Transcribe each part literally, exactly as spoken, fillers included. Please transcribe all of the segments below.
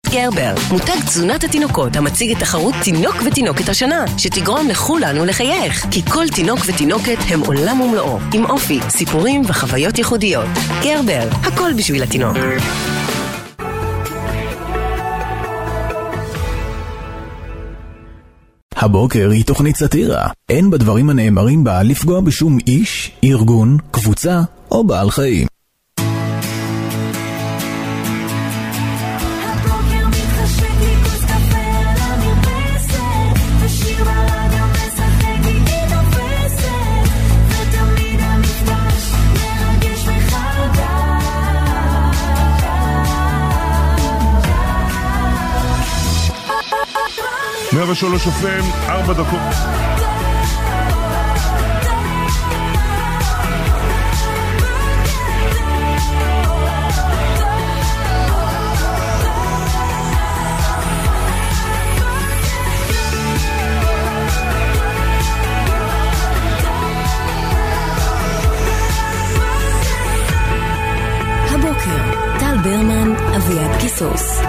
גרבר, מותג תזונת התינוקות המציג את תחרות תינוק ותינוקת השנה, שתגרום לכולנו לחייך, כי כל תינוק ותינוקת הם עולם ומלואו, עם אופי, סיפורים וחוויות ייחודיות. גרבר, הכל בשביל התינוק. הבוקר היא תוכנית סאטירה. אין בדברים הנאמרים בה לפגוע בשום איש, ארגון, קבוצה או בעל חיים. מאה ושלוש אף אם, ארבע דקות. הבוקר, טל ברמן, אביעד קיסוס.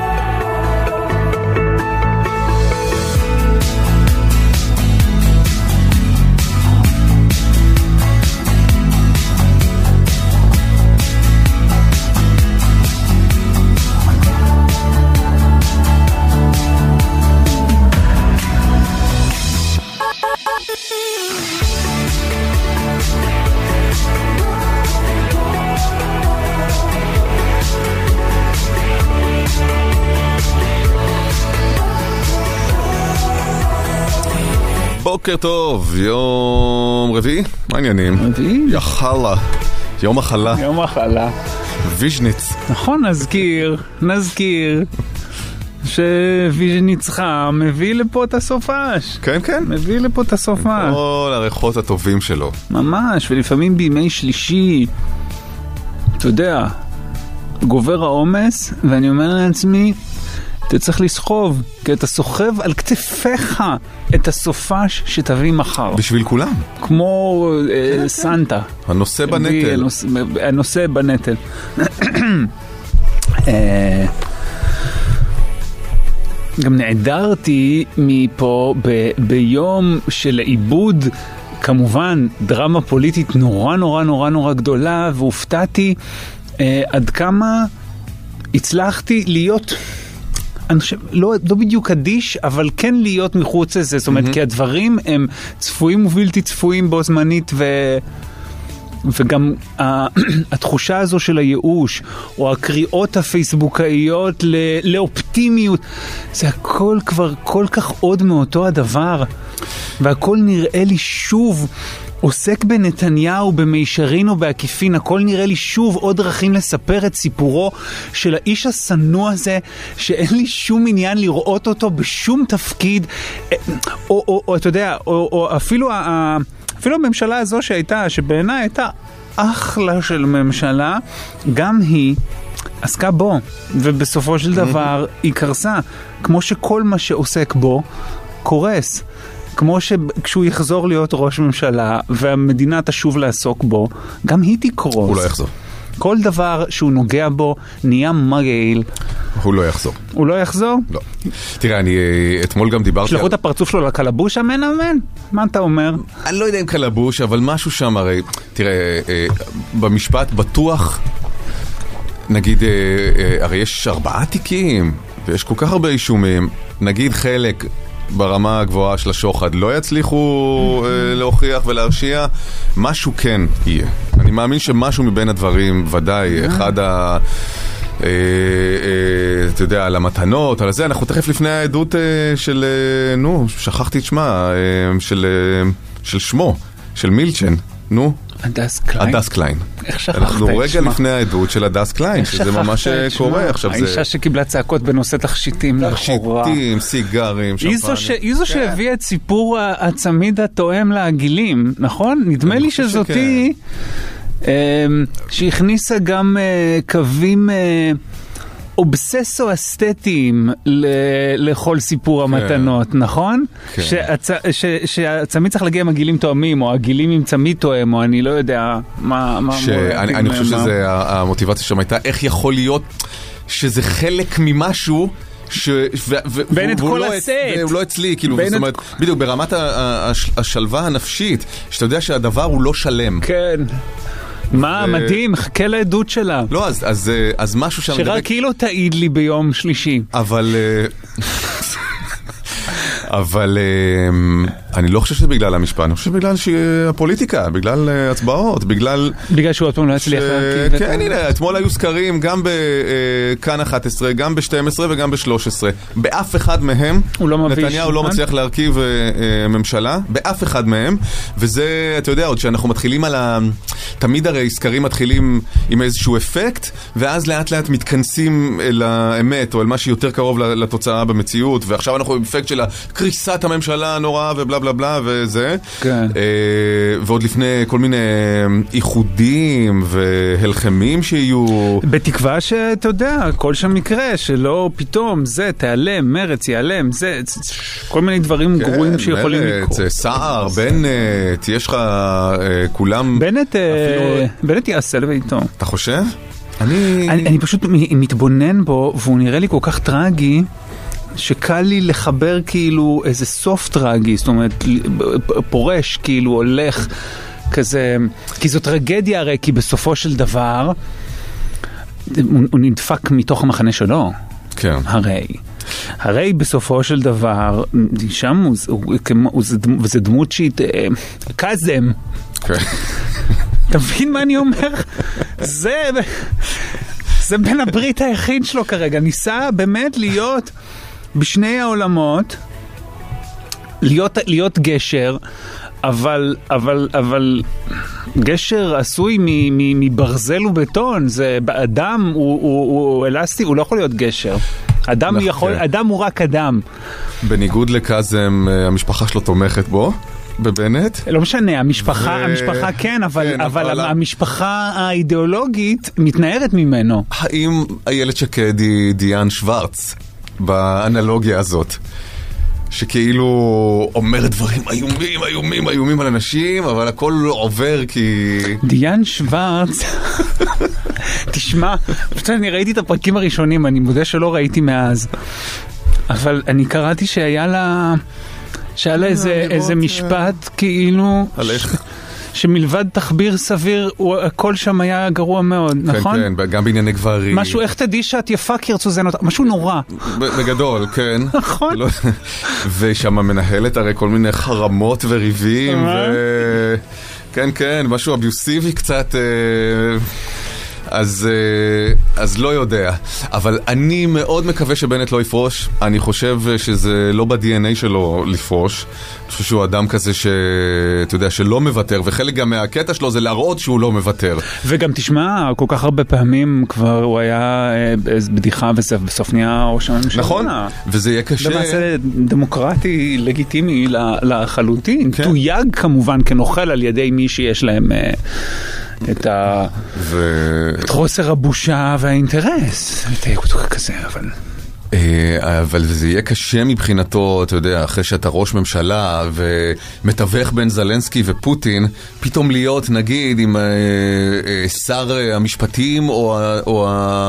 בוקר טוב, יום רביעי, מה העניינים? רביעי? יחלה, יום החלה. יום החלה. ויז'ניץ. נכון, נזכיר, נזכיר שוויז'ניצך מביא לפה את הסופש. כן, כן. מביא לפה את הסופה. כל הריחות הטובים שלו. ממש, ולפעמים בימי שלישי, אתה יודע, גובר העומס, ואני אומר לעצמי, אתה צריך לסחוב, כי אתה סוחב על כתפיך את הסופש שתביא מחר. בשביל כולם. כמו אה, סנטה. הנושא בנטל. הנושא, הנושא בנטל. אה, גם נעדרתי מפה ב, ביום של עיבוד, כמובן, דרמה פוליטית נורא נורא נורא נורא גדולה, והופתעתי אה, עד כמה הצלחתי להיות... אני חושב, לא, לא בדיוק אדיש, אבל כן להיות מחוץ לזה. זאת אומרת, mm-hmm. כי הדברים הם צפויים ובלתי צפויים בו זמנית, ו... וגם התחושה הזו של הייאוש, או הקריאות הפייסבוקאיות ל... לאופטימיות, זה הכל כבר כל כך עוד מאותו הדבר, והכל נראה לי שוב עוסק בנתניהו, במישרין או בעקיפין, הכל נראה לי שוב עוד דרכים לספר את סיפורו של האיש הסנוע הזה, שאין לי שום עניין לראות אותו בשום תפקיד, או, או, או אתה יודע, או, או אפילו, ה, אפילו הממשלה הזו שהייתה, שבעיניי הייתה אחלה של ממשלה, גם היא עסקה בו, ובסופו של דבר היא קרסה, כמו שכל מה שעוסק בו קורס. כמו שכשהוא יחזור להיות ראש ממשלה והמדינה תשוב לעסוק בו, גם היא תקרוס. הוא לא יחזור. כל דבר שהוא נוגע בו נהיה מגעיל. הוא לא יחזור. הוא לא יחזור? לא. תראה, אני אתמול גם דיברתי... שלחו את הפרצוף שלו לקלבוש, אמן אמן? מה אתה אומר? אני לא יודע אם קלבוש, אבל משהו שם הרי... תראה, במשפט בטוח, נגיד, הרי יש ארבעה תיקים, ויש כל כך הרבה אישומים, נגיד חלק... ברמה הגבוהה של השוחד לא יצליחו אה, להוכיח ולהרשיע, משהו כן יהיה. אני מאמין שמשהו מבין הדברים, ודאי, אחד ה... אה, אה, אתה יודע, על המתנות, על זה, אנחנו תכף לפני העדות אה, של, אה, נו, שכחתי את שמה, אה, של, אה, של שמו, של מילצ'ן, נו. הדס קליין? הדס קליין. איך שכחת את אנחנו שמה? רגע לפני העדות של הדס קליין, שזה ממש קורה עכשיו. האישה זה... שקיבלה צעקות בנושא תכשיטים לחורה. תכשיטים, סיגרים, שמפנים. היא זו שהביאה את סיפור הצמיד התואם לעגילים, נכון? נדמה לי שזאתי, שהכניסה גם קווים... אובססו אסתטיים לכל סיפור המתנות, נכון? שהצמיד צריך להגיע עם הגילים תואמים, או הגילים עם צמיד תואם, או אני לא יודע מה... אני חושב שזה, המוטיבציה שם הייתה, איך יכול להיות שזה חלק ממשהו בנט כל הסט. הוא לא אצלי, כאילו, זאת אומרת, בדיוק, ברמת השלווה הנפשית, שאתה יודע שהדבר הוא לא שלם. כן. מה, מדהים, חכה לעדות שלה. לא, אז משהו שם... שרק היא לא תעיד לי ביום שלישי. אבל... אבל אני לא חושב שזה בגלל המשפט, אני חושב שבגלל הפוליטיקה, בגלל הצבעות, בגלל... בגלל שהוא עוד פעם לא הצליח להרכיב. כן, הנה, אתמול היו סקרים גם בכאן אחת עשרה, גם ב-שתים עשרה וגם ב-שלוש עשרה. באף אחד מהם, נתניהו לא מצליח להרכיב ממשלה, באף אחד מהם, וזה, אתה יודע, עוד שאנחנו מתחילים על ה... תמיד הרי סקרים מתחילים עם איזשהו אפקט, ואז לאט לאט מתכנסים אל האמת, או אל מה שיותר קרוב לתוצאה במציאות, ועכשיו אנחנו עם אפקט של קריסת הממשלה הנוראה ובלה בלה בלה וזה. כן. ועוד לפני כל מיני איחודים והלחמים שיהיו. בתקווה שאתה יודע, כל שם מקרה, שלא פתאום זה, תיעלם, מרץ ייעלם, זה, כל מיני דברים גרועים שיכולים לקרות. מרץ, סער, בנט, יש לך כולם... בנט, בנט יעשה לביתו. אתה חושב? אני... אני פשוט מתבונן בו, והוא נראה לי כל כך טרגי, שקל לי לחבר כאילו איזה סוף טרגי, זאת אומרת, פורש כאילו הולך כזה, כי זו טרגדיה הרי, כי בסופו של דבר הוא, הוא נדפק מתוך המחנה שלו. כן. הרי. הרי בסופו של דבר, שם הוא, הוא, הוא, הוא, זה דמות שהיא קזם. כן. אתה מבין מה אני אומר? זה... זה בין הברית היחיד שלו כרגע. ניסה באמת להיות בשני העולמות, להיות, להיות גשר, אבל, אבל, אבל גשר עשוי מברזל ובטון. זה, אדם הוא, הוא, הוא אלסטי, הוא לא יכול להיות גשר. אדם, נכון. יכול, אדם הוא רק אדם. בניגוד לקזם, המשפחה שלו תומכת בו. בבנט? לא משנה, המשפחה, ו... המשפחה כן, אבל, כן, אבל, אבל המשפחה האידיאולוגית מתנערת ממנו. האם איילת שקד היא דיאן שוורץ באנלוגיה הזאת? שכאילו אומרת דברים איומים, איומים, איומים על אנשים, אבל הכל עובר כי... דיאן שוורץ, תשמע, פשוט אני ראיתי את הפרקים הראשונים, אני מודה שלא ראיתי מאז, אבל אני קראתי שהיה לה... שהיה לה איזה, איזה משפט כאילו שמלבד תחביר סביר הכל שם היה גרוע מאוד, נכון? כן, כן, גם בענייני גברים. משהו, איך תדעי שאת יפה כרצו זה נותן, משהו נורא. בגדול, כן. נכון. ושם מנהלת הרי כל מיני חרמות וריבים, כן, כן, משהו אביוסיבי קצת... אז, אז לא יודע, אבל אני מאוד מקווה שבנט לא יפרוש. אני חושב שזה לא ב-די אן איי שלו לפרוש. אני חושב שהוא אדם כזה שאתה יודע, שלא מוותר, וחלק גם מהקטע שלו זה להראות שהוא לא מוותר. וגם תשמע, כל כך הרבה פעמים כבר הוא היה בדיחה וזה בסוף נהיה ראש הממשלה. נכון, וזה יהיה קשה. למעשה דמוקרטי לגיטימי לחלוטין. כן. תויג כמובן כנוכל על ידי מי שיש להם... את, ה... ו... את חוסר הבושה והאינטרס. כזה, אבל... אבל זה יהיה קשה מבחינתו, אתה יודע, אחרי שאתה ראש ממשלה ומתווך בין זלנסקי ופוטין, פתאום להיות, נגיד, עם שר המשפטים או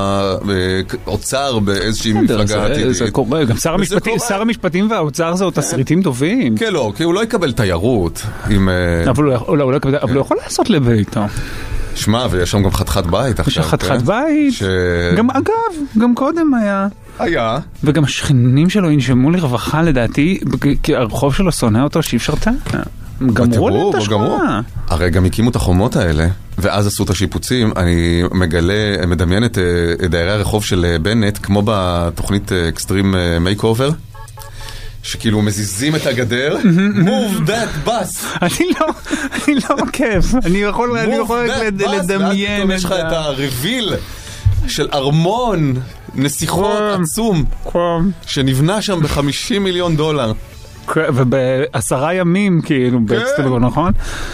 האוצר באיזושהי מפלגה עתידית. זה קורה, גם שר המשפטים והאוצר זה עוד תסריטים טובים. כן, לא, כי הוא לא יקבל תיירות. אבל הוא יכול לעשות לביתו. שמע, ויש שם גם חתיכת בית עכשיו. יש חתיכת בית. גם, אגב, גם קודם היה. היה. וגם השכנים שלו ינשמו לרווחה לדעתי, כי הרחוב שלו שונא אותו שאי אפשר תה. גמרו להם את השכונה. הרי גם הקימו את החומות האלה, ואז עשו את השיפוצים. אני מגלה, מדמיין את דיירי הרחוב של בנט, כמו בתוכנית אקסטרים מייק אובר. שכאילו מזיזים את הגדר, move that bus. אני לא, אני לא עוקב, אני יכול לדמיין. ואז יש לך את הרביל של ארמון נסיכות עצום, שנבנה שם ב-חמישים מיליון דולר. ובעשרה ימים, כאילו, באקסטלגון, נכון?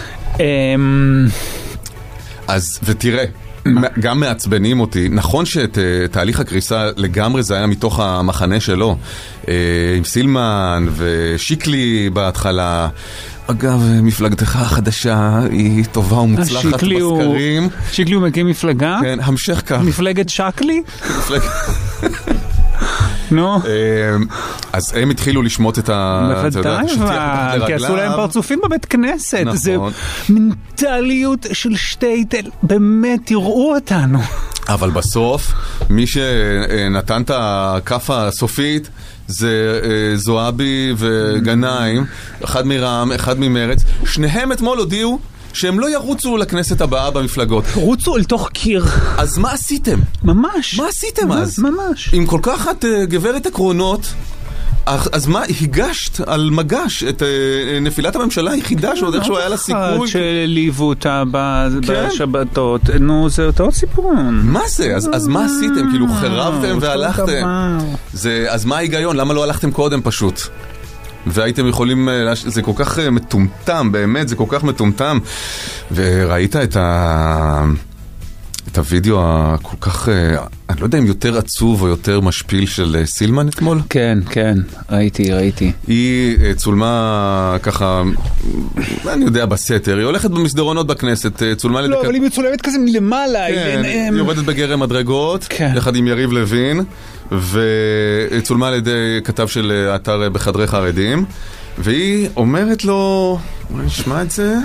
אז, ותראה, גם מעצבנים אותי. נכון שתהליך הקריסה לגמרי זה היה מתוך המחנה שלו, עם סילמן ושיקלי בהתחלה. אגב, מפלגתך החדשה היא טובה ומוצלחת בסקרים. שיקלי הוא מקים מפלגה? כן, המשך כך. מפלגת שקלי? נו. אז הם התחילו לשמוט את ה... בוודאי, כי עשו להם פרצופים בבית כנסת. זה מנטליות של שטייטל. באמת, תראו אותנו. אבל בסוף, מי שנתן את הכף הסופית, זה זועבי וגנאים, אחד מרע"מ, אחד ממרץ. שניהם אתמול הודיעו שהם לא ירוצו לכנסת הבאה במפלגות. רוצו אל תוך קיר. אז מה עשיתם? ממש. מה עשיתם אז? ממש. עם כל כך את גברת עקרונות, אז מה, הגשת על מגש את נפילת הממשלה היחידה שעוד איכשהו היה לה סיכוי? שליוו אותה בשבתות. נו, זה אותו סיפורון. מה זה? אז מה עשיתם? כאילו חרבתם והלכתם. אז מה ההיגיון? למה לא הלכתם קודם פשוט? והייתם יכולים, זה כל כך מטומטם, באמת, זה כל כך מטומטם. וראית את ה... את הוידאו הכל כך, אני לא יודע אם יותר עצוב או יותר משפיל של סילמן אתמול? כן, כן, ראיתי, ראיתי. היא צולמה ככה, אני יודע, בסתר, היא הולכת במסדרונות בכנסת, צולמה... לא, אבל היא מצולמת כזה מלמעלה. כן, היא יורדת בגרם מדרגות, יחד עם יריב לוין, וצולמה על ידי כתב של האתר בחדרי חרדים, והיא אומרת לו, בוא נשמע את זה...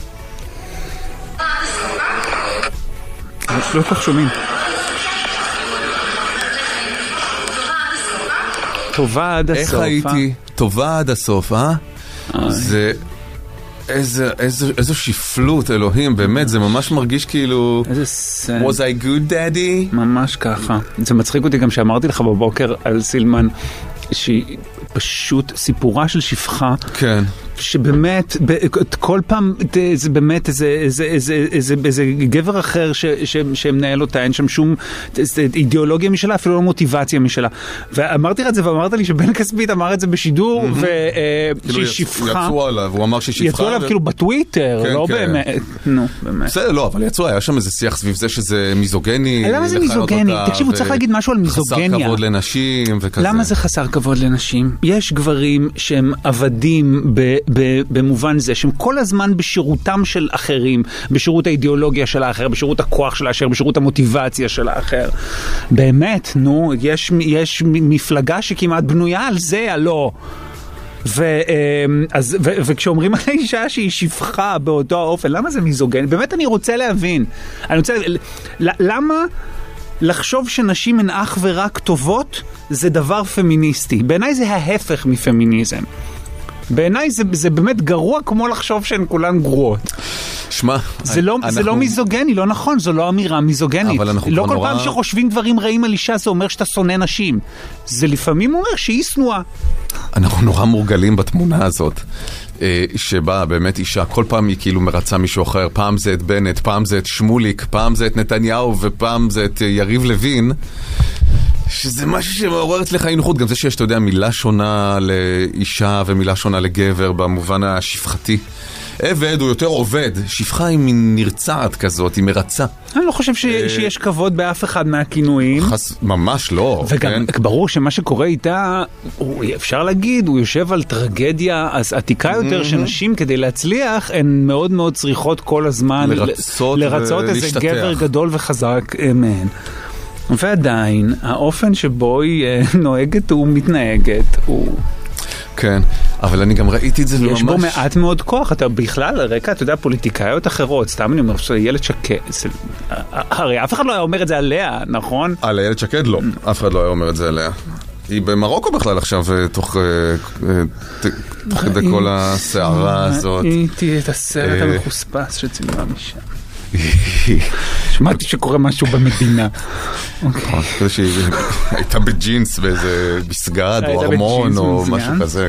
לא כך שומעים. טובה עד הסוף. איך הייתי? טובה עד הסוף, אה? זה... איזו שפלות, אלוהים, באמת, זה ממש מרגיש כאילו... איזה סן. Was I good, daddy? ממש ככה. זה מצחיק אותי גם שאמרתי לך בבוקר על סילמן, שהיא פשוט סיפורה של שפחה. כן. שבאמת, כל פעם זה באמת איזה גבר אחר שמנהל אותה, אין שם שום אידיאולוגיה משלה, אפילו לא מוטיבציה משלה. ואמרתי לך את זה, ואמרת לי שבן כספית אמר את זה בשידור, שהיא שפחה. יצאו עליו, הוא אמר שהיא שפחה. יצאו עליו כאילו בטוויטר, לא באמת. נו, באמת. בסדר, לא, אבל יצאו, היה שם איזה שיח סביב זה שזה מיזוגני. למה זה מיזוגני? תקשיבו, צריך להגיד משהו על מיזוגניה. חסר כבוד לנשים וכזה. למה זה חסר כבוד לנשים? יש גברים שהם עבדים ב במובן זה שהם כל הזמן בשירותם של אחרים, בשירות האידיאולוגיה של האחר, בשירות הכוח של האחר, בשירות המוטיבציה של האחר. באמת, נו, יש, יש מפלגה שכמעט בנויה על זה, הלא. ו, אז, ו, וכשאומרים על האישה שהיא שפחה באותו האופן, למה זה מיזוגני? באמת אני רוצה להבין. אני רוצה, למה לחשוב שנשים הן אך ורק טובות זה דבר פמיניסטי? בעיניי זה ההפך מפמיניזם. בעיניי זה, זה באמת גרוע כמו לחשוב שהן כולן גרועות. שמה, זה לא, אנחנו... זה לא מיזוגני, לא נכון, זו לא אמירה מיזוגנית. לא כל נורא... פעם שחושבים דברים רעים על אישה זה אומר שאתה שונא נשים. זה לפעמים אומר שהיא שנואה. אנחנו נורא מורגלים בתמונה הזאת, שבה באמת אישה, כל פעם היא כאילו מרצה מישהו אחר, פעם זה את בנט, פעם זה את שמוליק, פעם זה את נתניהו ופעם זה את יריב לוין. שזה משהו שמעורר אצלך אינחות, גם זה שיש, אתה יודע, מילה שונה לאישה ומילה שונה לגבר במובן השפחתי. עבד הוא יותר עובד, שפחה היא מין נרצעת כזאת, היא מרצה. אני לא חושב ש... שיש כבוד באף אחד מהכינויים. חס... ממש לא. וגם כן? ברור שמה שקורה איתה, הוא, אפשר להגיד, הוא יושב על טרגדיה אז עתיקה יותר, mm-hmm. שנשים כדי להצליח, הן מאוד מאוד צריכות כל הזמן לרצות, לרצות איזה גבר גדול וחזק מהן. ועדיין, האופן שבו היא נוהגת ומתנהגת הוא... כן, אבל אני גם ראיתי את זה ממש... יש בו מעט מאוד כוח, אתה בכלל, הרקע, אתה יודע, פוליטיקאיות אחרות, סתם אני אומר, ילד שקד, הרי אף אחד לא היה אומר את זה עליה, נכון? על הילד שקד לא, אף אחד לא היה אומר את זה עליה. היא במרוקו בכלל עכשיו, תוך כדי כל הסערה הזאת. ראיתי את הסרט המחוספס שצילמה משם. שמעתי שקורה משהו במדינה. כזה שהיא הייתה בג'ינס באיזה מסגד או ארמון או משהו כזה.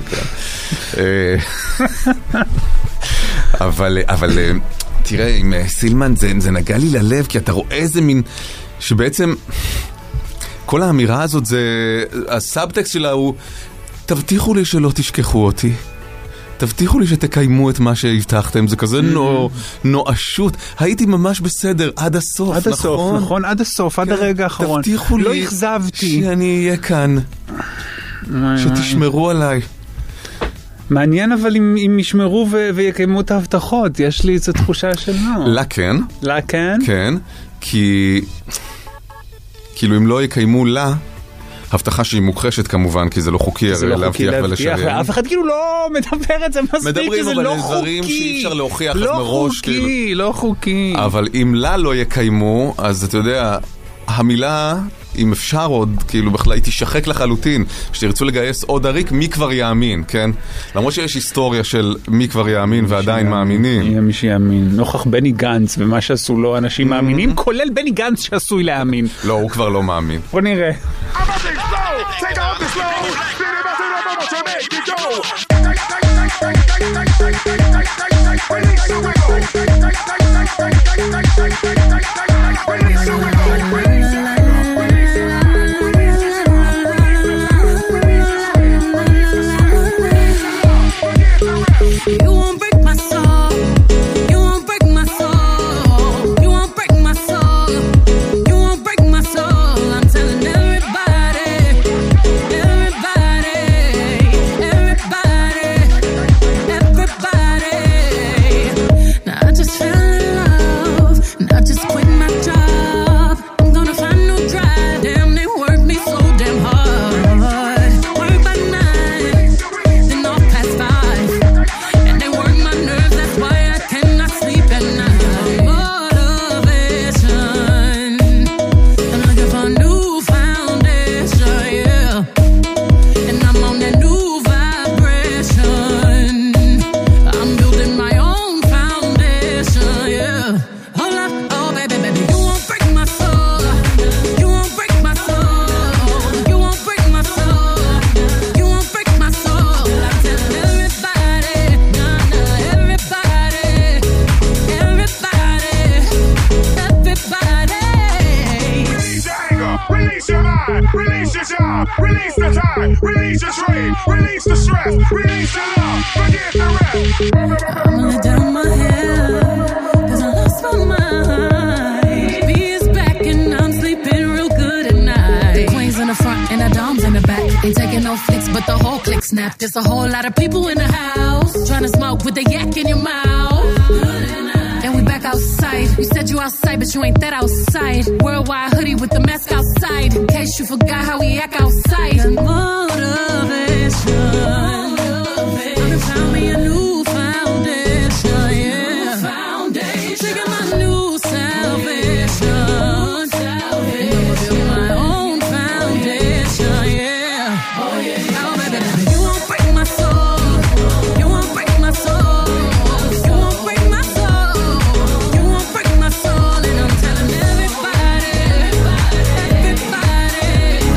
אבל תראה, עם סילמן זה נגע לי ללב, כי אתה רואה איזה מין שבעצם כל האמירה הזאת, הסאבטקסט שלה הוא תבטיחו לי שלא תשכחו אותי, תבטיחו לי שתקיימו את מה שהבטחתם. זה כזה נואשות. הייתי ממש בסדר עד הסוף, עד הסוף, נכון? עד הסוף, עד הרגע האחרון. תבטיחו לי לא הכזבתי שאני אהיה כאן, שתשמרו עליי. מעניין אבל אם, אם ישמרו ו- ויקיימו את ההבטחות. יש לי איזו תחושה של לא. לה כן. לה כן? כן, כי כאילו אם לא יקיימו לה, הבטחה שהיא מוכחשת כמובן, כי זה לא חוקי להבטיח ולשריין. ואף אחד כאילו לא מדבר את זה מספיק, שזה לא חוקי. מדברים אבל דברים שאי אפשר להוכיח מראש. לא חוקי, לא חוקי. אבל אם לה לא יקיימו, אז אתה יודע, המילה, אם אפשר עוד, כאילו בכלל, היא תשחק לחלוטין, שתרצו לגייס עוד עריק, מי כבר יאמין, כן? למרות שיש היסטוריה של מי כבר יאמין ועדיין מאמינים. יהיה מי שיאמין. נוכח בני גנץ ומה שעשו לו אנשים מאמינים, כולל בני גנץ שעשוי להאמין. לא, הוא כבר לא מאמין. בוא נראה. You won't break my soul. You won't break my soul. You won't break my soul. You won't break my soul. I'm telling everybody, everybody, everybody, everybody. Now I just fell in love, and I just quit my job. I'm gonna find no drive. Damn, they work me so damn hard. Work by nine, then off past five. Release the time, release the strain, release the stress, release the love, forget the rest. I'ma let down my head, cause I lost my mind. B is back and I'm sleeping real good at night. The queens in the front and the doms in the back. Ain't taking no flicks, but the whole click snap. There's a whole lot of people in the house, trying to smoke with the yak in your mouth. And we back outside. You said you outside, but you ain't that outside. Worldwide hoodie with the mask outside, in case you forgot how we act outside. And motivation, motivation. I found me a new foundation, yeah. Foundation. Taking my new salvation, salvation. I'ma build my own foundation, yeah. Oh yeah. Oh baby, baby, you won't break my soul. You won't break my soul. You won't break my soul. You won't break my soul, and I'm telling everybody, everybody,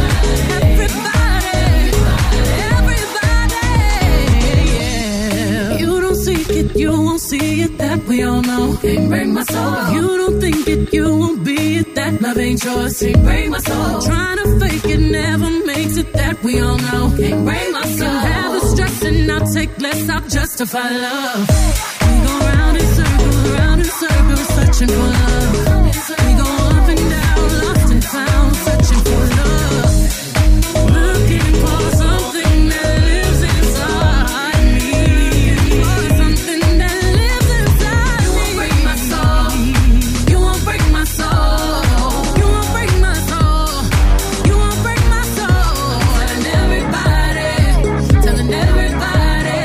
everybody, everybody, yeah. You don't seek it, you won't see it, that we all know. Can't break my soul. You don't think it, you won't be it, that love ain't yours. Can't break my soul. Trying to fake it never makes it, that we all know. Can't break my soul. Can have the stress and I'll take less, I'll justify love. We go round in circles, round in circles, searching for love. We go up and down, lost and found, searching for love. Looking for something that lives inside me. For something that lives inside me. You won't break my soul. You won't break my soul. You won't break my soul. You won't break my soul. Telling everybody, telling everybody,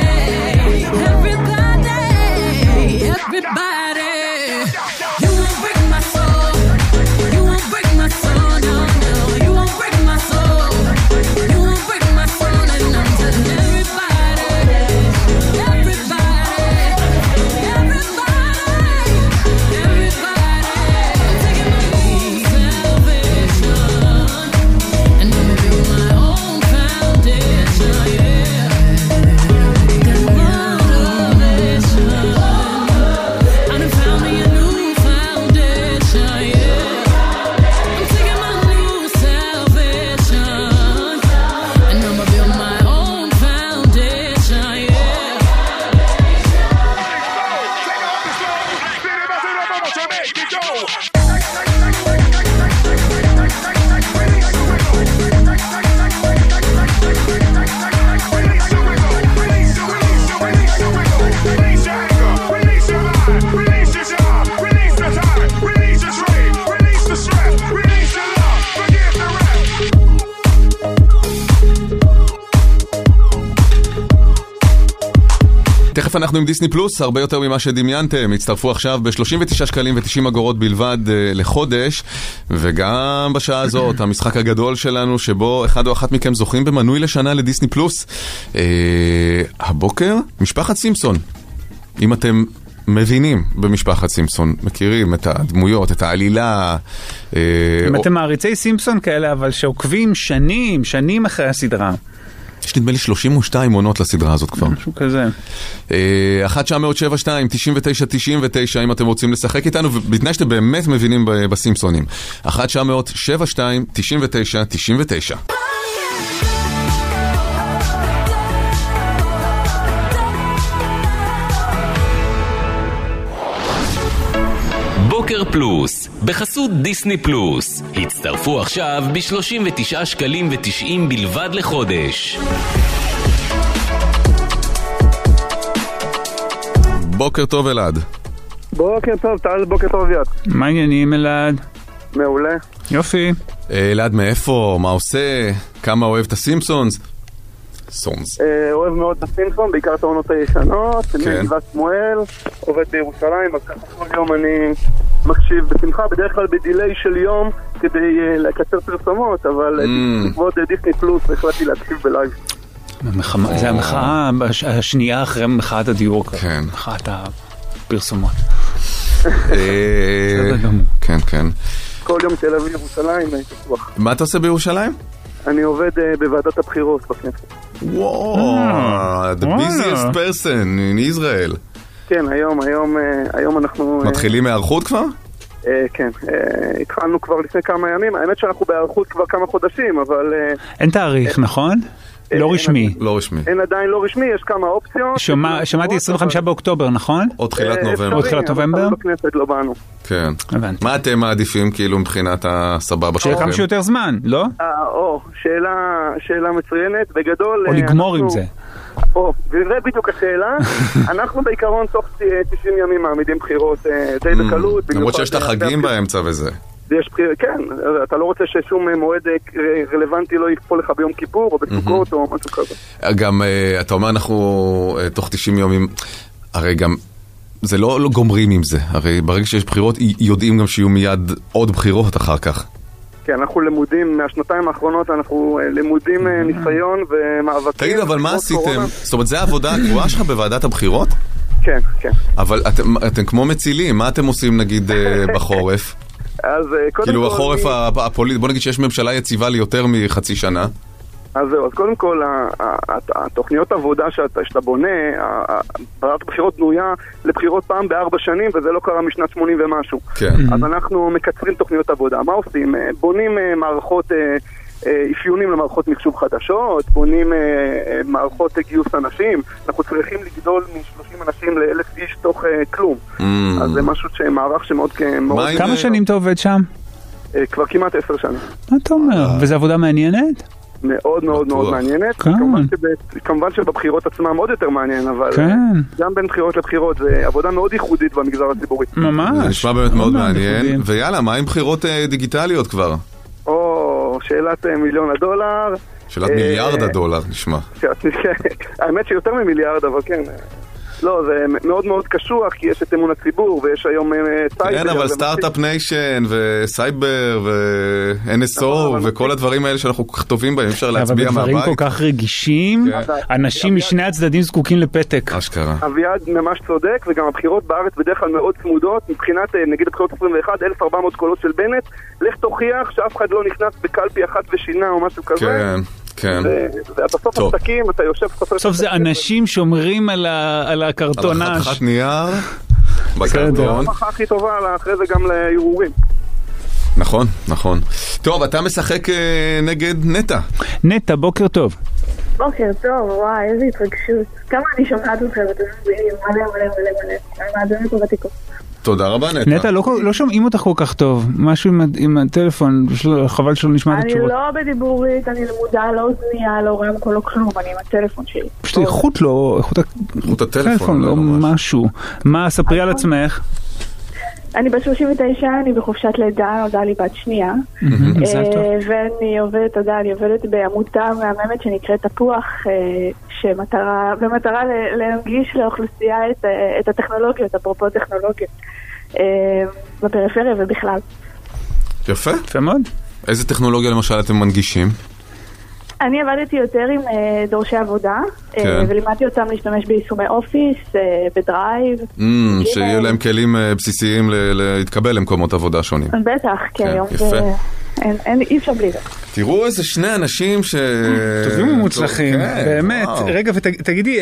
everybody, everybody. You won't break my soul. תכף אנחנו עם דיסני פלוס, הרבה יותר ממה שדמיינתם. הצטרפו עכשיו ב-שלושים ותשעה שקלים ותשעים אגורות בלבד uh, לחודש, וגם בשעה הזאת, המשחק הגדול שלנו, שבו אחד או אחת מכם זוכים במנוי לשנה לדיסני פלוס. Uh, הבוקר, משפחת סימפסון. אם אתם מבינים במשפחת סימפסון, מכירים את הדמויות, את העלילה. אם אתם מעריצי סימפסון כאלה, אבל שעוקבים שנים, שנים אחרי הסדרה. יש נדמה לי שלושים ושתיים עונות לסדרה הזאת כבר. משהו כזה. אחת תשע אפס שבע שתיים תשעים ותשע תשעים ותשע אם אתם רוצים לשחק איתנו, ובתנאי שאתם באמת מבינים בסימפסונים. אחת תשע אפס שבע שתיים תשעים ותשע תשעים ותשע. בוקר פלוס, בחסות דיסני פלוס. הצטרפו עכשיו ב-שלושים ותשעה שקלים ותשעים בלבד לחודש. בוקר טוב אלעד. בוקר טוב, טל, בוקר טוב יד. מה העניינים אלעד? מעולה. יופי. אלעד מאיפה? מה עושה? כמה אוהב את הסימפסונס? סונס. אוהב מאוד את הסימפסון, בעיקר את העונות הישנות, אני גבעת שמואל, עובד בירושלים, אז ככה כל יום אני מקשיב בשמחה, בדרך כלל בדילי של יום כדי לקצר פרסומות, אבל לכבוד דיסני פלוס החלטתי להקשיב בלייב. זה המחאה השנייה אחרי מחאת הדיור, כן. מחאת הפרסומות. כן, כן. כל יום תל אביב ירושלים, פתוח. מה אתה עושה בירושלים? אני עובד בוועדת הבחירות בכנסת. וואו, the busiest person in Israel. כן, היום, היום, היום אנחנו... מתחילים מהערכות כבר? כן, התחלנו כבר לפני כמה ימים, האמת שאנחנו בהערכות כבר כמה חודשים, אבל... אין תאריך, נכון? לא רשמי. לא רשמי. אין עדיין לא רשמי, יש כמה אופציות. שמעתי עשרים וחמישה באוקטובר, נכון? או תחילת נובמבר. או תחילת נובמבר? בכנסת לא באנו. כן. מה אתם מעדיפים כאילו מבחינת הסבבה שלכם? שיהיה כמה שיותר זמן, לא? או, שאלה מצוינת, בגדול... או לגמור עם זה. או, וזה בדיוק השאלה. אנחנו בעיקרון תוך תשעים ימים מעמידים בחירות די בקלות. למרות שיש את החגים באמצע וזה. יש בחיר, כן, אתה לא רוצה ששום מועד רלוונטי לא יפול לך ביום כיפור או בסוכות או משהו כזה. גם, אתה אומר, אנחנו תוך תשעים ימים, הרי גם, זה לא, לא גומרים עם זה, הרי ברגע שיש בחירות, יודעים גם שיהיו מיד עוד בחירות אחר כך. כן, אנחנו למודים, מהשנתיים האחרונות אנחנו למודים ניסיון ומאבקים. תגיד, אבל מה עשיתם? זאת אומרת, זה העבודה הקבועה שלך בוועדת הבחירות? כן, כן. אבל אתם, אתם כמו מצילים, מה אתם עושים נגיד בחורף? אז קודם כאילו כל... החורף אני... הפוליטי, בוא נגיד שיש ממשלה יציבה ליותר מחצי שנה. אז זהו, אז קודם כל, התוכניות עבודה שאתה, שאתה בונה, ועדת הבחירות בנויה לבחירות פעם בארבע שנים, וזה לא קרה משנת שמונים ומשהו. כן. אז אנחנו מקצרים תוכניות עבודה. מה עושים? בונים מערכות, אפיונים למערכות מחשוב חדשות, בונים מערכות גיוס אנשים, אנחנו צריכים לגדול מ-שלושים אנשים ל-אלף איש תוך כלום. אז זה משהו שמערך שמאוד... כמה שנים אתה עובד שם? כבר כמעט עשר שנים. מה אתה אומר? וזו עבודה מעניינת? מאוד מאוד מאוד מעניינת. כמובן שבבחירות עצמם עוד יותר מעניין, אבל גם בין בחירות לבחירות זה עבודה מאוד ייחודית במגזר הציבורי. ממש. זה נשמע באמת מאוד מעניין. ויאללה, מה עם בחירות דיגיטליות כבר? או, שאלת מיליון הדולר. שאלת מיליארד הדולר, נשמע. האמת שיותר ממיליארד, אבל כן. לא, זה מאוד מאוד קשוח, כי יש את אמון הציבור, ויש היום סייבר. כן, אבל סטארט-אפ ניישן, וסייבר, ו-אן אס או, וכל הדברים האלה שאנחנו כל כך טובים בהם, אפשר להצביע מהבית. אבל בדברים כל כך רגישים, אנשים משני הצדדים זקוקים לפתק. אשכרה. אביעד ממש צודק, וגם הבחירות בארץ בדרך כלל מאוד צמודות, מבחינת, נגיד הבחירות עשרים ואחת, אלף וארבע מאות קולות של בנט, לך תוכיח שאף אחד לא נכנס בקלפי אחת ושינה או משהו כזה. כן. כן. ובסוף עסקים, אתה יושב... בסוף זה אנשים שומרים על הקרטונש. על החתיכת נייר, בקרטון. זה המחה הכי טובה, אחרי זה גם לערעורים. נכון, נכון. טוב, אתה משחק נגד נטע. נטע, בוקר טוב. בוקר טוב, וואי, איזה התרגשות. כמה אני שומעת אתכם, אתם מביאים מלא מלא מלא מלא. אני מאזינת ובתיקות. תודה רבה נטע. נטע, לא, לא שומעים אותך כל כך טוב. משהו עם, עם הטלפון, חבל שלא נשמע את התשובות. אני לא בדיבורית, אני למודה, לא אוזניה, לא רמקול, לא כלום, אני עם הטלפון שלי. פשוט איכות לא, איכות, איכות הטלפון, לא משהו. מה, ספרי על עצמך. אני בת שלושים ותשע, אני בחופשת לידה, נולדה לי בת שנייה. ואני עובדת, תודה, אני עובדת בעמותה מהממת שנקראת תפוח, שמטרה, במטרה ל- להנגיש לאוכלוסייה את, את הטכנולוגיות, אפרופו טכנולוגיות, בפריפריה ובכלל. יפה. יפה מאוד. איזה טכנולוגיה למשל אתם מנגישים? אני עבדתי יותר עם uh, דורשי עבודה, כן. uh, ולימדתי אותם להשתמש ביישומי אופיס, uh, בדרייב. Mm, שיהיו להם כלים uh, בסיסיים ל- להתקבל למקומות עבודה שונים. בטח, כי כן, היום יפה. זה... אין, אין, אי אפשר בלי זה. תראו איזה שני אנשים ש... טובים ומוצלחים, כן, באמת. וואו. רגע, ותגידי,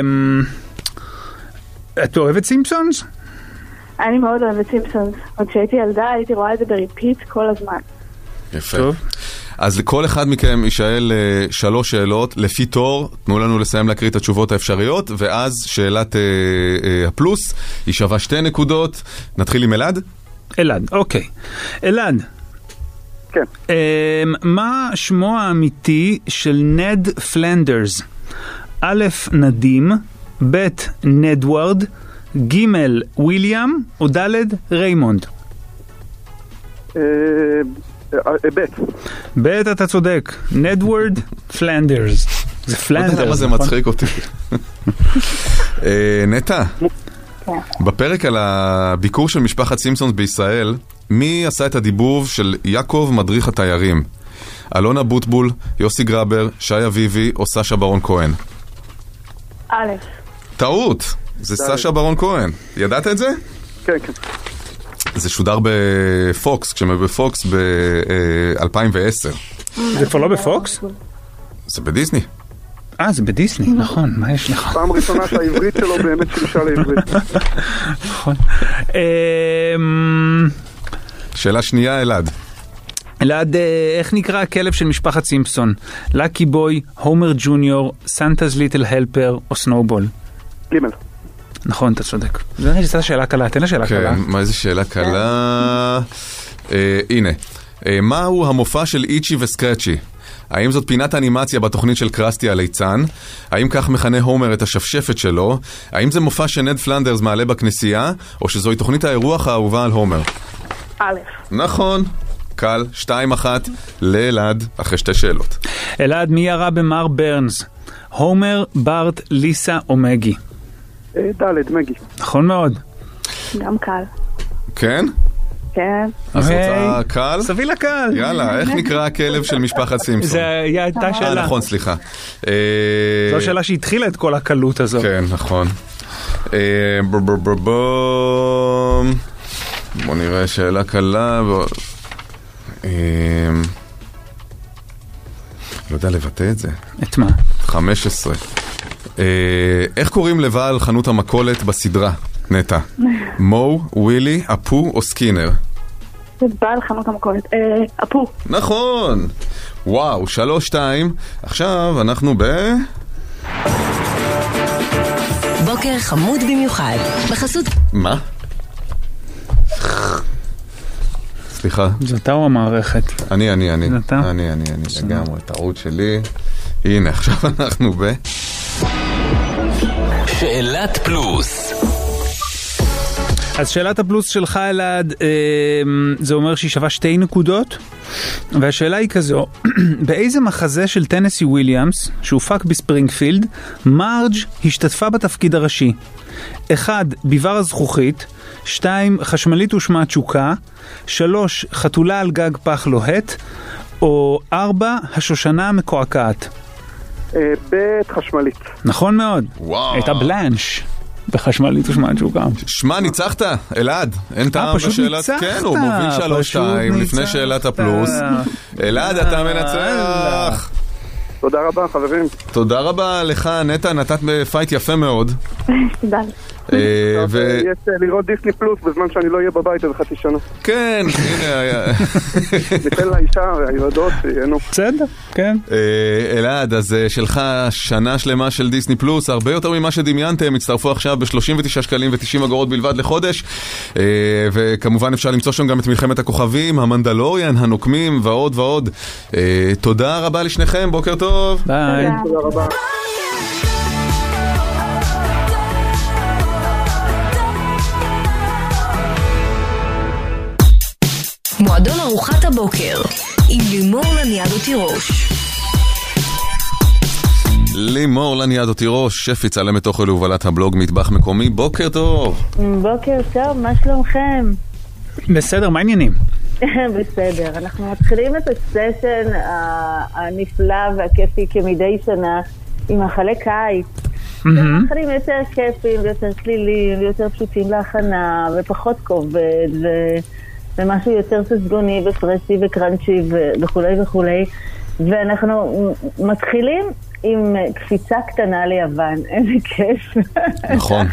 את אוהבת סימפסונס? אני מאוד אוהבת סימפסונס. עוד כשהייתי ילדה הייתי רואה את זה בריפיט כל הזמן. יפה. טוב. אז לכל אחד מכם יישאל uh, שלוש שאלות לפי תור, תנו לנו לסיים להקריא את התשובות האפשריות, ואז שאלת uh, uh, הפלוס היא שווה שתי נקודות. נתחיל עם אלעד? אלעד, אוקיי. אלעד. כן. Um, מה שמו האמיתי של נד פלנדרס? א', נדים, ב', נדוורד, ג', וויליאם, או ד', ריימונד? אה, בית. ב', אתה צודק. נדוורד פלנדרס. זה לא יודע פלנדרס, למה זה נכון? מצחיק אותי. אה, נטע, בפרק על הביקור של משפחת סימפסונס בישראל, מי עשה את הדיבוב של יעקב מדריך התיירים? אלונה בוטבול, יוסי גרבר, שי אביבי או סשה ברון כהן? א', טעות, זה סשה ברון כהן. ידעת את זה? כן, כן. זה שודר בפוקס, כשהם בפוקס ב-אלפיים ועשר. זה כבר לא בפוקס? זה בדיסני. אה, זה בדיסני, נכון, מה יש לך? פעם ראשונה שהעברית שלו באמת שילשה לעברית. נכון. אמ, שאלה שנייה, אלעד. אלעד, אה, איך נקרא הכלב של משפחת סימפסון? לקי בוי, הומר ג'וניור, סנטא's ליטל הלפר או סנובול? גימל. נכון, אתה צודק. זה נראה שאלה קלה, תן לה שאלה קלה. כן, מה איזה שאלה קלה? אה, הנה, אה, מהו המופע של איצ'י וסקרצ'י? האם זאת פינת אנימציה בתוכנית של קרסטי הליצן? האם כך מכנה הומר את השפשפת שלו? האם זה מופע שנד פלנדרס מעלה בכנסייה? או שזוהי תוכנית האירוח האהובה על הומר? א', נכון, קל, שתיים אחת לאלעד אחרי שתי שאלות. אלעד, מי ירה במר ברנס? הומר, בארט, ליסה או מגי? אה, ד', מגי. נכון מאוד. גם קל. כן? כן. אז היי. רוצה קל? סביא לה קל. יאללה, איך נקרא הכלב של משפחת סימפסון? זה הייתה אה, שאלה. נכון, סליחה. אה, זו השאלה שהתחילה את כל הקלות הזו. כן, נכון. אה, בר בר בר בום. בוא נראה שאלה קלה. בוא- אה, לא יודע לבטא את זה. את מה? חמש עשרה. אה, איך קוראים לבעל חנות המכולת בסדרה? נטע. מו, ווילי, אפו או סקינר? זה בעל חנות המכולת. אה, אפו. נכון. וואו, שלוש שתיים. עכשיו אנחנו ב... בוקר חמוד במיוחד. בחסות... מה? סליחה. זה אתה או המערכת? אני, אני, אני. זה אתה? אני, אני, אני. לגמרי, טעות שלי. הנה, עכשיו אנחנו ב... שאלת פלוס. אז שאלת הפלוס שלך, אלעד, אה, זה אומר שהיא שווה שתי נקודות, והשאלה היא כזו, באיזה מחזה של טנסי וויליאמס, שהופק בספרינגפילד, מרג' השתתפה בתפקיד הראשי? אחד, ביבר הזכוכית, שתיים, חשמלית ושמה תשוקה, שלוש, חתולה על גג פח לוהט, או ארבע, השושנה המקועקעת. אה, בית חשמלית. נכון מאוד. וואו. הייתה בלנש. בחשמלית ושמה תשוקה. שמע, ניצחת, אלעד. אין טעם פשוט בשאלת... ניצחת, כן, הוא מוביל שלוש פשוט שתיים לפני ניצחת. שאלת הפלוס. אלעד, אתה מנצח. תודה רבה, חברים. תודה רבה לך, נטע, נתת פייט יפה מאוד. תודה. אה, ו... יש אה, לראות דיסני פלוס בזמן שאני לא אהיה בבית איזה חצי שנה. כן, הנה היה... ניתן לאישה והילדות שיהנו. בסדר, כן. אה, אלעד, אז אה, שלך שנה שלמה של דיסני פלוס, הרבה יותר ממה שדמיינתם, הצטרפו עכשיו ב-שלושים ותשעה שקלים ו-תשעים אגורות בלבד לחודש, אה, וכמובן אפשר למצוא שם גם את מלחמת הכוכבים, המנדלוריאן, הנוקמים ועוד ועוד. אה, תודה רבה לשניכם, בוקר טוב. ביי. תודה רבה. מועדון ארוחת הבוקר עם לימור לניאדו תירוש. לימור לניאדו תירוש, שף יצלמת אוכל והובלת הבלוג מטבח מקומי. בוקר טוב. בוקר טוב, מה שלומכם? בסדר, מה העניינים? בסדר, אנחנו מתחילים את הסשן הנפלא והכיפי כמדי שנה עם החלי קיץ. מתחילים יותר כיפים ויותר כלילים ויותר פשוטים להכנה ופחות כובד ומשהו יותר ססגוני ופרסי וקרנצ'י וכולי וכולי, ואנחנו מתחילים עם קפיצה קטנה ליוון. איזה כיף. נכון.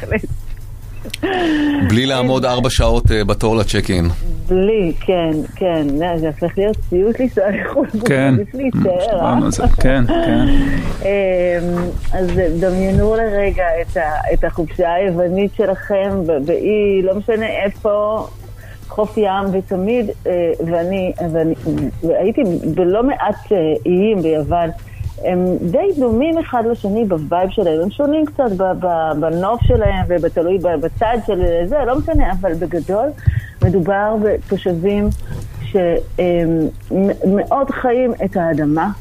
בלי לעמוד ארבע שעות בתור לצ'ק-אין. בלי, כן, כן. זה הופך להיות סיוט לנסוע לחו"ל. כן. כן, כן. אז דמיינו לרגע את החופשה היוונית שלכם באי, לא משנה איפה, חוף ים, ותמיד, ואני הייתי בלא מעט איים ביוון, הם די דומים אחד לשני בווייב שלהם, הם שונים קצת בנוף שלהם ובתלוי בצד של זה, לא משנה, אבל בגדול מדובר בתושבים שמאוד חיים את האדמה,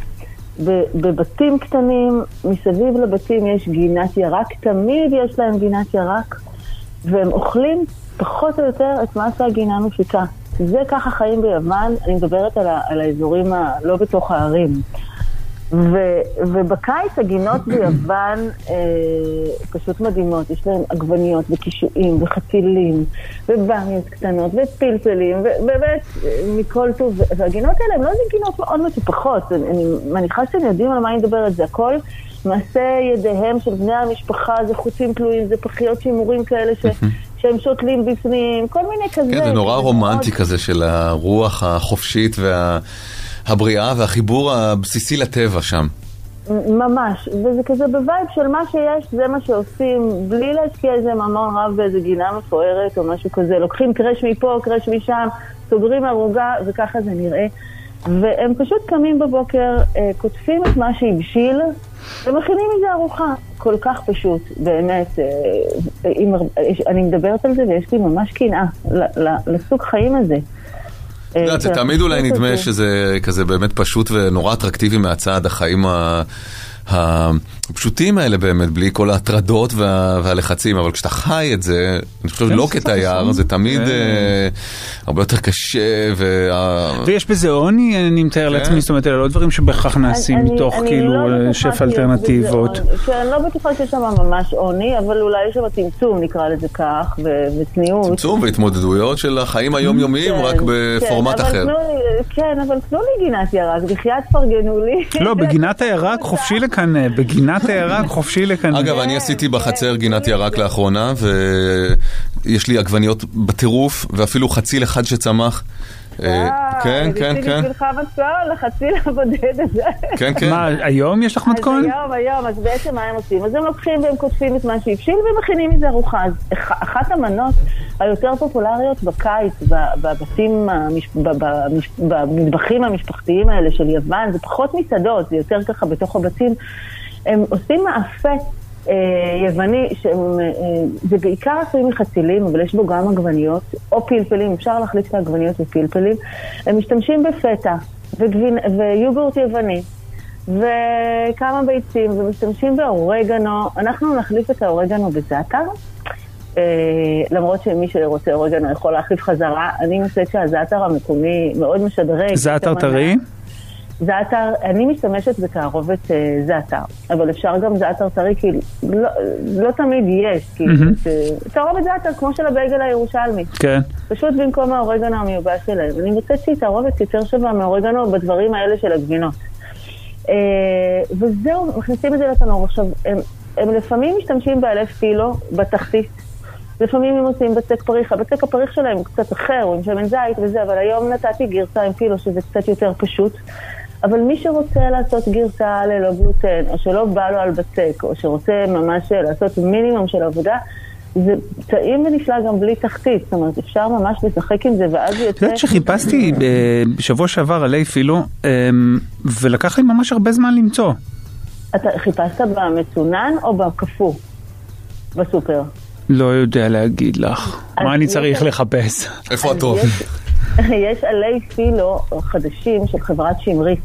בבתים קטנים, מסביב לבתים יש גינת ירק, תמיד יש להם גינת ירק, והם אוכלים פחות או יותר את מה שהגינה מפיקה. זה ככה חיים ביוון, אני מדברת על, על האזורים הלא בתוך הערים. ו, ובקיץ הגינות ביוון אה, פשוט מדהימות, יש להם עגבניות וקישואים וחצילים ובמיות קטנות ופלפלים ובאמת מכל טוב, והגינות האלה הם לא זה גינות מאוד מטופחות, אני מניחה שאתם יודעים על מה אני מדברת, זה הכל מעשה ידיהם של בני המשפחה, זה חוצים תלויים, זה פחיות שימורים כאלה ש, שהם שותלים בפנים, כל מיני כזה. כן, זה נורא רומנטי כזה של הרוח החופשית וה... הבריאה והחיבור הבסיסי לטבע שם. ממש, וזה כזה בווייב של מה שיש, זה מה שעושים, בלי להשקיע איזה ממון רב באיזה גינה מפוארת או משהו כזה. לוקחים קרש מפה, קרש משם, סוגרים ערוגה, וככה זה נראה. והם פשוט קמים בבוקר, אה, כותפים את מה שהבשיל, ומכינים מזה ארוחה. כל כך פשוט, באמת. אה, עם, אני מדברת על זה ויש לי ממש קנאה לסוג חיים הזה. זה תמיד אולי נדמה שזה כזה באמת פשוט ונורא אטרקטיבי מהצד, החיים הפשוטים האלה באמת, בלי כל ההטרדות והלחצים, אבל כשאתה חי את זה, אני חושב לא כתייר, זה תמיד הרבה יותר קשה. ויש בזה עוני, אני מתאר לעצמי, זאת אומרת, אלה לא דברים שבכך נעשים מתוך כאילו שף אלטרנטיבות. אני לא בטוחה שיש שם ממש עוני, אבל אולי יש שם צמצום, נקרא לזה כך, וצניעות. צמצום והתמודדויות של החיים היומיומיים, רק בפורמט אחר. כן, אבל תנו לי גינת ירק, בחיית פרגנו לי. לא, בגינת הירק חופשי לכאן, בגינת הירק חופשי לכאן. אגב, אני עשיתי בחצר גינת ירק לאחרונה, ויש לי עגבניות בטירוף, ואפילו חציל אחד שצמח. כן, כן, כן. בשבילך מתכון, לחציל הבודד הזה. כן, כן. מה, היום יש לך מתכון? היום, היום, אז בעצם מה הם עושים? אז הם לוקחים והם כותפים את מה שהבשיל ומכינים מזה ארוחה. אז אחת המנות היותר פופולריות בקיץ, בבתים, במטבחים המשפחתיים האלה של יוון, זה פחות מסעדות, זה יותר ככה בתוך הבתים, הם עושים מאפה יווני, זה בעיקר עשוי מחצילים, אבל יש בו גם עגבניות או פלפלים, אפשר להחליט את העגבניות ופלפלים. הם משתמשים בפטה ויוגורט יווני וכמה ביצים, ומשתמשים באורגנו. אנחנו נחליף את האורגנו בזאטר, למרות שמי שרוצה אורגנו יכול להחליף חזרה. אני מוצאת שהזאטר המקומי מאוד משדרג. זאטר טרי? זאטר, אני משתמשת בתערובת זאטר, אבל אפשר גם זאטר טרי, כי לא, לא תמיד יש, כי mm-hmm. תערובת זאטר כמו של הבייגל הירושלמי. כן. פשוט במקום האורגנו המיובש שלהם. אני מוצאת שהיא תערובת יותר שווה מאורגנו בדברים האלה של הגבינות. וזהו, מכניסים את זה לתנור. עכשיו, הם, הם לפעמים משתמשים באלף פילו בתחתית, לפעמים הם עושים בצק פריך, הבצק הפריך שלהם הוא קצת אחר, הוא עם שמן זית וזה, אבל היום נתתי גרסה עם פילו שזה קצת יותר פשוט. אבל מי שרוצה לעשות גרסה ללא גלוטן, או שלא בא לו על בצק, או שרוצה ממש לעשות מינימום של עבודה, זה טעים ונפלא גם בלי תחתית. זאת אומרת, אפשר ממש לשחק עם זה, ואז זה יוצא... את יודעת שחיפשתי בשבוע שעבר עלי פילו, ולקח לי ממש הרבה זמן למצוא. אתה חיפשת במצונן או בקפוא? בסופר? לא יודע להגיד לך. מה אני צריך לחפש? איפה הטוב? יש עלי פילו חדשים של חברת שמרית.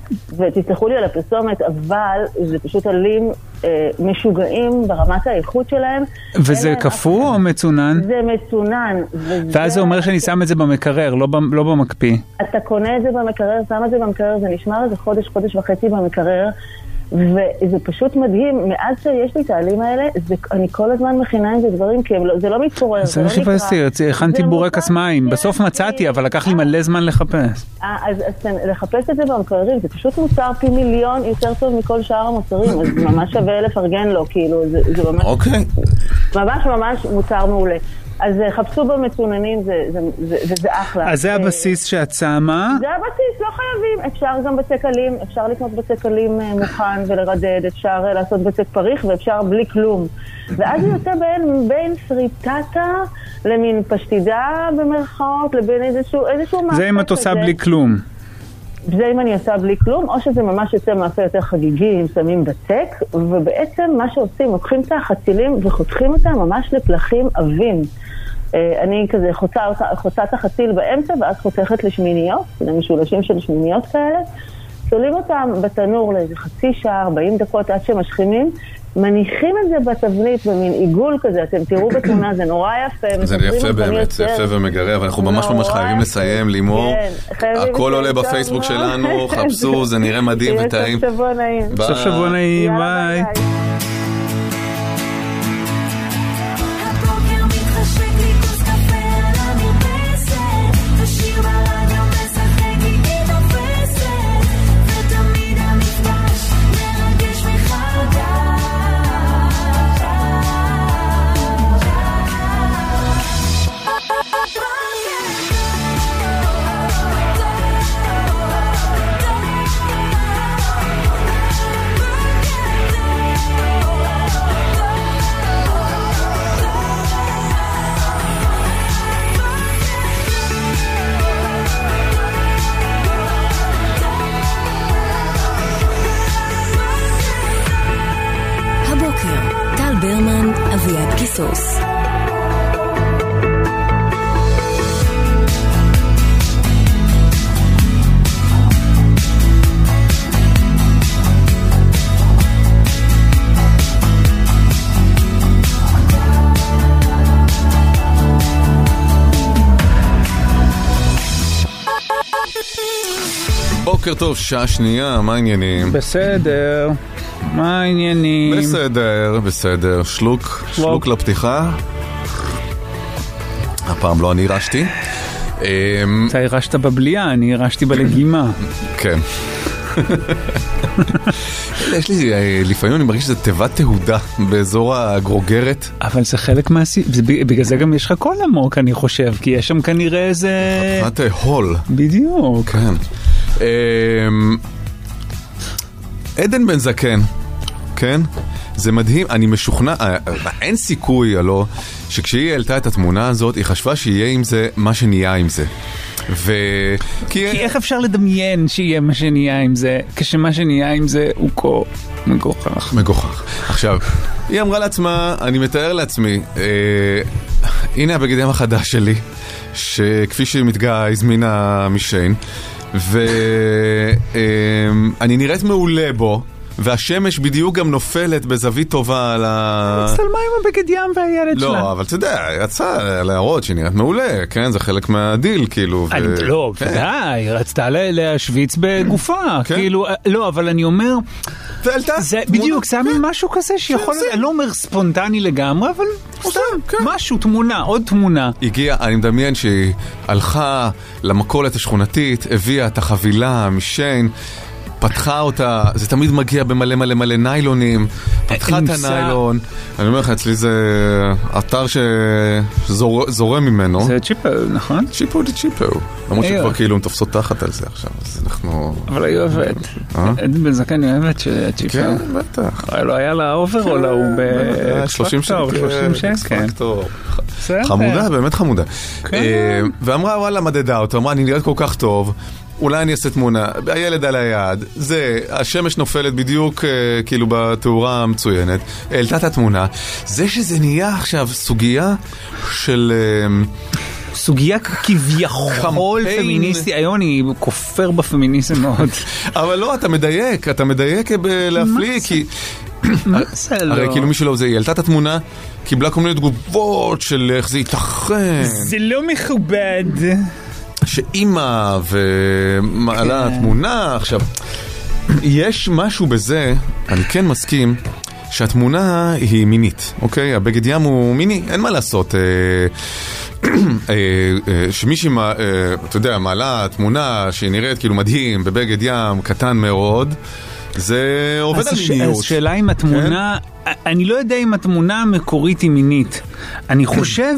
ותסלחו לי על הפרסומת, אבל זה פשוט עלים אה, משוגעים ברמת האיכות שלהם. וזה קפוא או מצונן? זה מצונן. ואז זה אומר שאני שם את זה במקרר, לא, לא במקפיא. אתה קונה את זה במקרר, שם את זה במקרר, זה נשמר איזה חודש, חודש וחצי במקרר, וזה פשוט מדהים. מאז שיש לי את העלים האלה, זה, אני כל הזמן מכינה עם זה דברים, כי לא, זה לא מתפורר. זה לא חיפשתי, הכנתי בורקס מים, בסוף מצאתי, אבל לקח לי מלא זמן לחפש. אז, אז לחפש את זה במקררים, זה פשוט מוצר פי מיליון יותר טוב מכל שאר המוצרים, אז ממש שווה לפרגן לו, כאילו, זה, זה ממש, אוקיי. ממש ממש מוצר מעולה. אז חפשו במצוננים, זה, זה, זה, זה, זה אחלה. אז זה הבסיס שאת שמה? זה הבסיס, לא חייבים. אפשר גם בצק עלים, אפשר לקנות בצק עלים מוכן ולרדד, אפשר לעשות בצק פריך ואפשר בלי כלום. ואז זה יוצא בין, בין פריטטה למין פשטידה במרכאות, לבין איזשהו, איזשהו מאפה. זה אם את עושה בלי כלום. זה אם אני עושה בלי כלום, או שזה ממש יוצא מאפה יותר חגיגי, אם שמים בצק, ובעצם מה שעושים, לוקחים את החצילים וחותכים אותם ממש לפלחים עבים. אני כזה חוצה, חוצה את החציל באמצע, ואז חותכת לשמיניות, למשולשים של שמיניות כאלה, תולים אותם בתנור לאיזה חצי שעה, ארבעים דקות עד שמשכימים, מניחים את זה בתבנית במין עיגול כזה, אתם תראו בתמונה, זה נורא יפה. זה יפה באמת, זה יפה ומגרה, אבל אנחנו ממש ממש חייבים לסיים, לימור. הכל עולה בפייסבוק שלנו, חפשו, זה נראה מדהים וטעים. סוף שבוע נעים. סוף שבוע נעים, ביי. ברמן, אביעד קיסוס. בוקר טוב, שעה שנייה, מה העניינים? בסדר. מה העניינים? בסדר, בסדר. שלוק, שלוק לפתיחה. הפעם לא אני הרשתי. אתה הרשת בבלייה, אני הרשתי בלגימה. כן. יש לי, לפעמים אני מרגיש שזה תיבת תהודה באזור הגרוגרת. אבל זה חלק מהסי... בגלל זה גם יש לך קול עמוק, אני חושב, כי יש שם כנראה איזה... חתיכת הול. בדיוק. כן. עדן בן זקן, כן? זה מדהים, אני משוכנע, אין סיכוי, הלא, שכשהיא העלתה את התמונה הזאת, היא חשבה שיהיה עם זה מה שנהיה עם זה. ו... כי... כי איך אפשר לדמיין שיהיה מה שנהיה עם זה, כשמה שנהיה עם זה הוא כה מגוחך. מגוחך. עכשיו, היא אמרה לעצמה, אני מתאר לעצמי, אה, הנה הבגדים החדש שלי, שכפי שהיא מתגאה, הזמינה משיין, ואני נראית מעולה בו, והשמש בדיוק גם נופלת בזווית טובה על ה... צלמה עם הבגד ים והילד שלה. לא, אבל אתה יודע, יצא להראות שהיא נראית מעולה, כן? זה חלק מהדיל, כאילו. לא, ודאי, רצתה להשוויץ בגופה, כאילו, לא, אבל אני אומר, בדיוק, זה היה משהו כזה שיכול, אני לא אומר ספונטני לגמרי, אבל משהו, תמונה, עוד תמונה. הגיעה, אני מדמיין שהיא הלכה למכולת השכונתית, הביאה את החבילה משיין, פתחה אותה, זה תמיד מגיע במלא מלא מלא ניילונים, פתחה את הניילון, אני אומר לך, אצלי זה אתר שזורם ממנו. זה צ'יפו, נכון? צ'יפו דה צ'יפו. למרות שכבר כאילו הם תופסות תחת על זה עכשיו, אז אנחנו... אבל היא אוהבת. עדן בן זקן היא אוהבת שצ'יפו. כן, בטח. לא היה לה אוברול, הוא ב-שלושים שקל. שלושים שקל. חמודה, באמת חמודה. ואמרה, וואלה, מדדה אותו, אמרה, אני נראית כל כך טוב, אולי אני אעשה תמונה, הילד על היד, זה, השמש נופלת בדיוק אה, כאילו בתאורה המצוינת, העלתה את התמונה, זה שזה נהיה עכשיו סוגיה של... אה, סוגיה כביכול פמיניסטי, היום אני כופר בפמיניזם מאוד. אבל לא, אתה מדייק, אתה מדייק להפליא, כי... הרי כאילו מישהו לא, היא העלתה את התמונה, קיבלה כל מיני תגובות של איך זה ייתכן. זה לא מכובד. שאימא ומעלה תמונה, עכשיו, יש משהו בזה, אני כן מסכים, שהתמונה היא מינית, אוקיי? הבגד ים הוא מיני, אין מה לעשות. שמישהי, אתה יודע, מעלה תמונה שהיא נראית כאילו מדהים, בבגד ים קטן מאוד, זה עובד על מיניות. אז שאלה אם התמונה, אני לא יודע אם התמונה המקורית היא מינית. אני חושב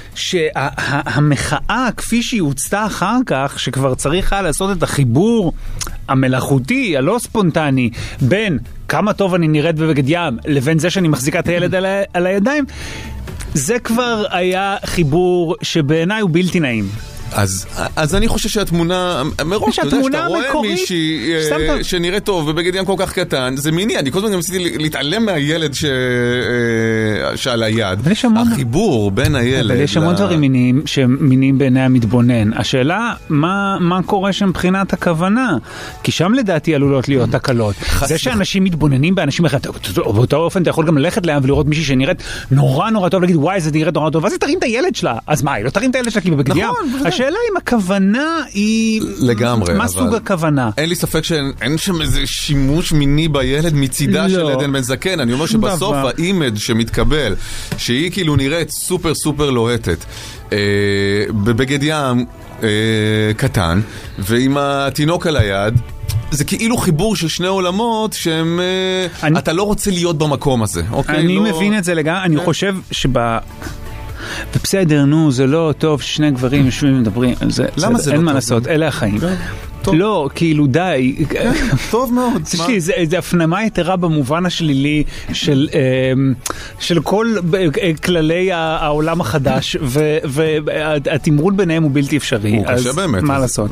שהמחאה כפי שהיא הוצתה אחר כך, שכבר צריך היה לעשות את החיבור המלאכותי, הלא ספונטני, בין כמה טוב אני נראית בבגד ים, לבין זה שאני מחזיקה את הילד על, ה- על הידיים, זה כבר היה חיבור שבעיניי הוא בלתי נעים. אז, אז אני חושב שהתמונה, מראש, אתה יודע, שאתה רואה מישהי שנראה טוב ובגד ים כל כך קטן, זה מיני, אני כל הזמן גם עשיתי להתעלם מהילד ש... שעל היד. החיבור בין הילד... אבל יש המון דברים מיניים שמיניים בעיני המתבונן. השאלה, מה, מה קורה שם מבחינת הכוונה? כי שם לדעתי עלולות להיות תקלות. זה שאנשים מתבוננים באנשים אחרים, באותו אופן אתה יכול גם ללכת להם ולראות מישהי שנראית נורא נורא טוב, להגיד וואי זה נראית נורא טוב, אז היא תרים את הילד שלה. אז מה, היא לא תרים את הילד שלה כי בבגד ים? השאלה אם הכוונה היא... לגמרי. מה סוג הכוונה? אין לי ספק שאין שם איזה שימוש מיני בילד מצידה של עדן בן זקן. אני אומר שבסוף האימג' שמתקבל, שהיא כאילו נראית סופר סופר לוהטת, בבגד ים קטן, ועם התינוק על היד, זה כאילו חיבור של שני עולמות שהם... אתה לא רוצה להיות במקום הזה. אני מבין את זה לגמרי. אני חושב שב... ובסדר, נו, זה לא טוב ששני גברים יושבים ומדברים, למה זה לא טוב? אין מה לעשות, אלה החיים. לא, כאילו די. טוב מאוד. זה הפנמה יתרה במובן השלילי של כל כללי העולם החדש, והתמרון ביניהם הוא בלתי אפשרי. הוא קשה באמת. מה לעשות?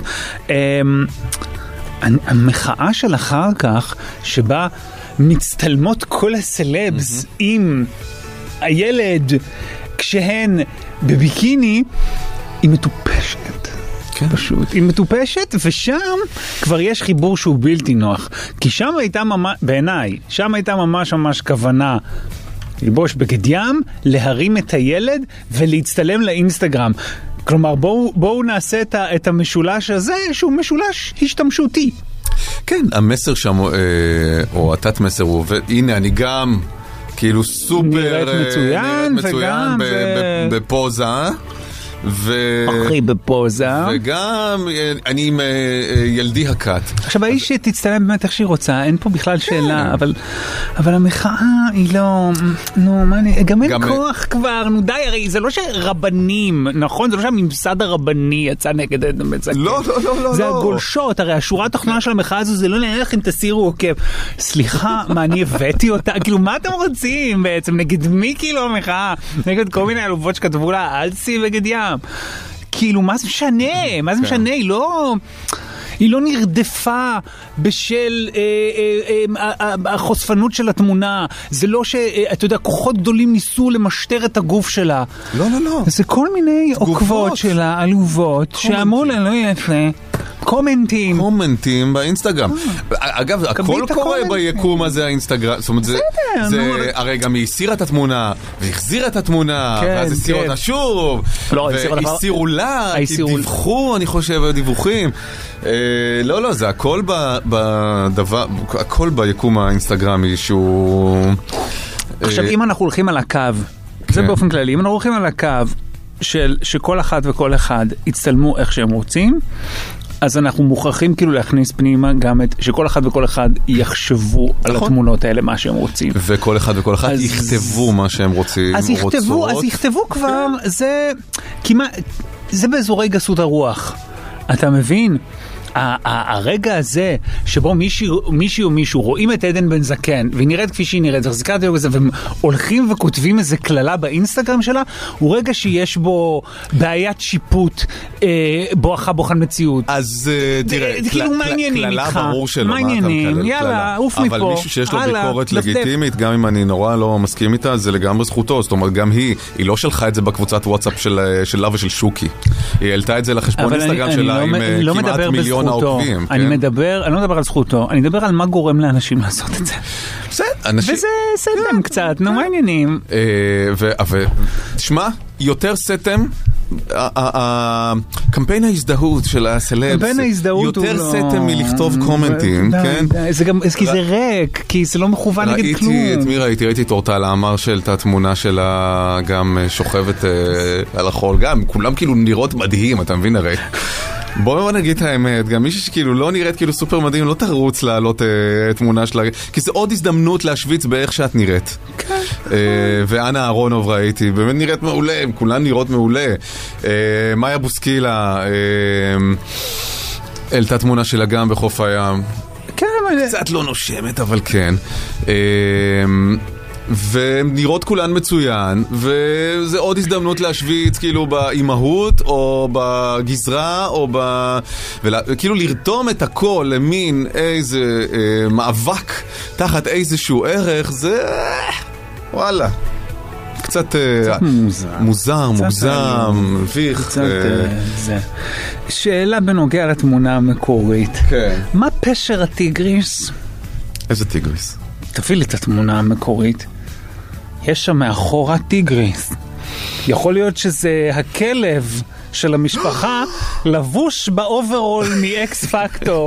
המחאה של אחר כך, שבה מצטלמות כל הסלבס עם הילד, כשהן בביקיני, היא מטופשת. כן. פשוט. היא מטופשת, ושם כבר יש חיבור שהוא בלתי נוח. כי שם הייתה ממש, בעיניי, שם הייתה ממש ממש כוונה ללבוש בגד ים, להרים את הילד ולהצטלם לאינסטגרם. כלומר, בואו, בואו נעשה את, ה, את המשולש הזה, שהוא משולש השתמשותי. כן, המסר שם, או התת מסר, הוא עובד, הנה, אני גם... כאילו סופר נראית מצוין, נראית מצוין בפוזה אחי בפוזה וגם אני עם ילדי הקט. עכשיו האיש שתצטלם באמת איך שהיא רוצה, אין פה בכלל שאלה, אבל אבל המחאה היא לא, נו מה אני, גם אין כוח כבר, נו די, הרי זה לא שרבנים, נכון? זה לא שהממסד הרבני יצא נגד עדן בן זקן. לא, לא, לא. זה הגולשות, הרי השורה התחתונה של המחאה הזו זה לא נלך אם תסירו עוקב. סליחה, מה אני הבאתי אותה? כאילו מה אתם רוצים בעצם? נגד מי כאילו המחאה? נגד כל מיני אלובות שכתבו לה, אל תסי בגד ים. כאילו, מה זה משנה? מה זה משנה? היא לא... היא לא נרדפה בשל אה, אה, אה, החושפנות של התמונה. זה לא שאתה יודע, כוחות גדולים ניסו למשטר את הגוף שלה. לא, לא, לא. זה כל מיני עוקבות שלה, עלובות, שאמרו לה, לא יפה. קומנטים. קומנטים באינסטגרם. אגב, הכל קורה ביקום הזה, האינסטגרם. זאת אומרת, זה... הרי גם היא הסירה את התמונה, והחזירה את התמונה, ואז הסירה אותה שוב. והסירו לה, כי דיווחו, אני חושב, דיווחים. לא, לא, זה הכל בדבר, הכל ביקום האינסטגרמי שהוא... עכשיו, אם אנחנו הולכים על הקו, זה באופן כללי, אם אנחנו הולכים על הקו של שכל אחד וכל אחד יצטלמו איך שהם רוצים, אז אנחנו מוכרחים כאילו להכניס פנימה גם את, שכל אחד וכל אחד יחשבו על התמונות האלה מה שהם רוצים. וכל אחד וכל אחד יכתבו מה שהם רוצים. אז יכתבו, אז יכתבו כבר, זה כמעט, זה באזורי גסות הרוח. אתה מבין? הרגע הזה שבו מישהו או מישהו רואים את עדן בן זקן והיא נראית כפי שהיא נראית, מחזיקה את זה והם הולכים וכותבים איזה כללה באינסטגרם שלה, הוא רגע שיש בו בעיית שיפוט, בואכה בוחן מציאות. אז תראה, כללה ברור שלא, מה העניינים? יאללה, עוף מפה. אבל מישהו שיש לו ביקורת לגיטימית, גם אם אני נורא לא מסכים איתה, זה לגמרי זכותו. זאת אומרת, גם היא, היא לא שלחה את זה בקבוצת וואטסאפ שלה ושל שוקי. היא העלתה את זה לחשבון אינסטגרם שלה עם כמעט מיליון העוקבים. אני מדבר, אני לא מדבר על זכותו, אני מדבר על מה גורם לאנשים לעשות את זה. וזה סתם קצת, נו, מה העניינים? ותשמע, יותר סתם, הקמפיין ההזדהות של הסלבס, יותר סתם מלכתוב קומנטים, כן? כי זה ריק, כי זה לא מכוון נגד כלום. ראיתי את מי ראיתי, ראיתי את אורטל האמר של התמונה שלה גם שוכבת על החול, גם כולם כאילו נראות מדהים, אתה מבין הרי? בואו נגיד את האמת, גם מישהו שכאילו לא נראית כאילו סופר מדהים, לא תרוץ להעלות אה, תמונה שלה, כי זה עוד הזדמנות להשוויץ באיך שאת נראית. כן. אה, ואנה אהרונוב ראיתי, באמת נראית מעולה, הם כולן נראות מעולה. אה, מאיה בוסקילה, אה, העלתה תמונה שלה גם בחוף הים. כן, אבל... קצת לא נושמת, אבל כן. אה, ונראות כולן מצוין, וזה עוד הזדמנות להשוויץ כאילו באימהות או בגזרה או ב... וכאילו לרתום את הכל למין איזה אה, מאבק תחת איזשהו ערך, זה וואלה קצת, קצת מוזר, מוזר קצת מוגזם, מביך. קצת אה... זה. שאלה בנוגע לתמונה המקורית. כן. מה פשר הטיגריס? איזה טיגריס? תביא לי את התמונה המקורית. יש שם מאחורה טיגריס. יכול להיות שזה הכלב של המשפחה לבוש באוברול מאקס פקטור.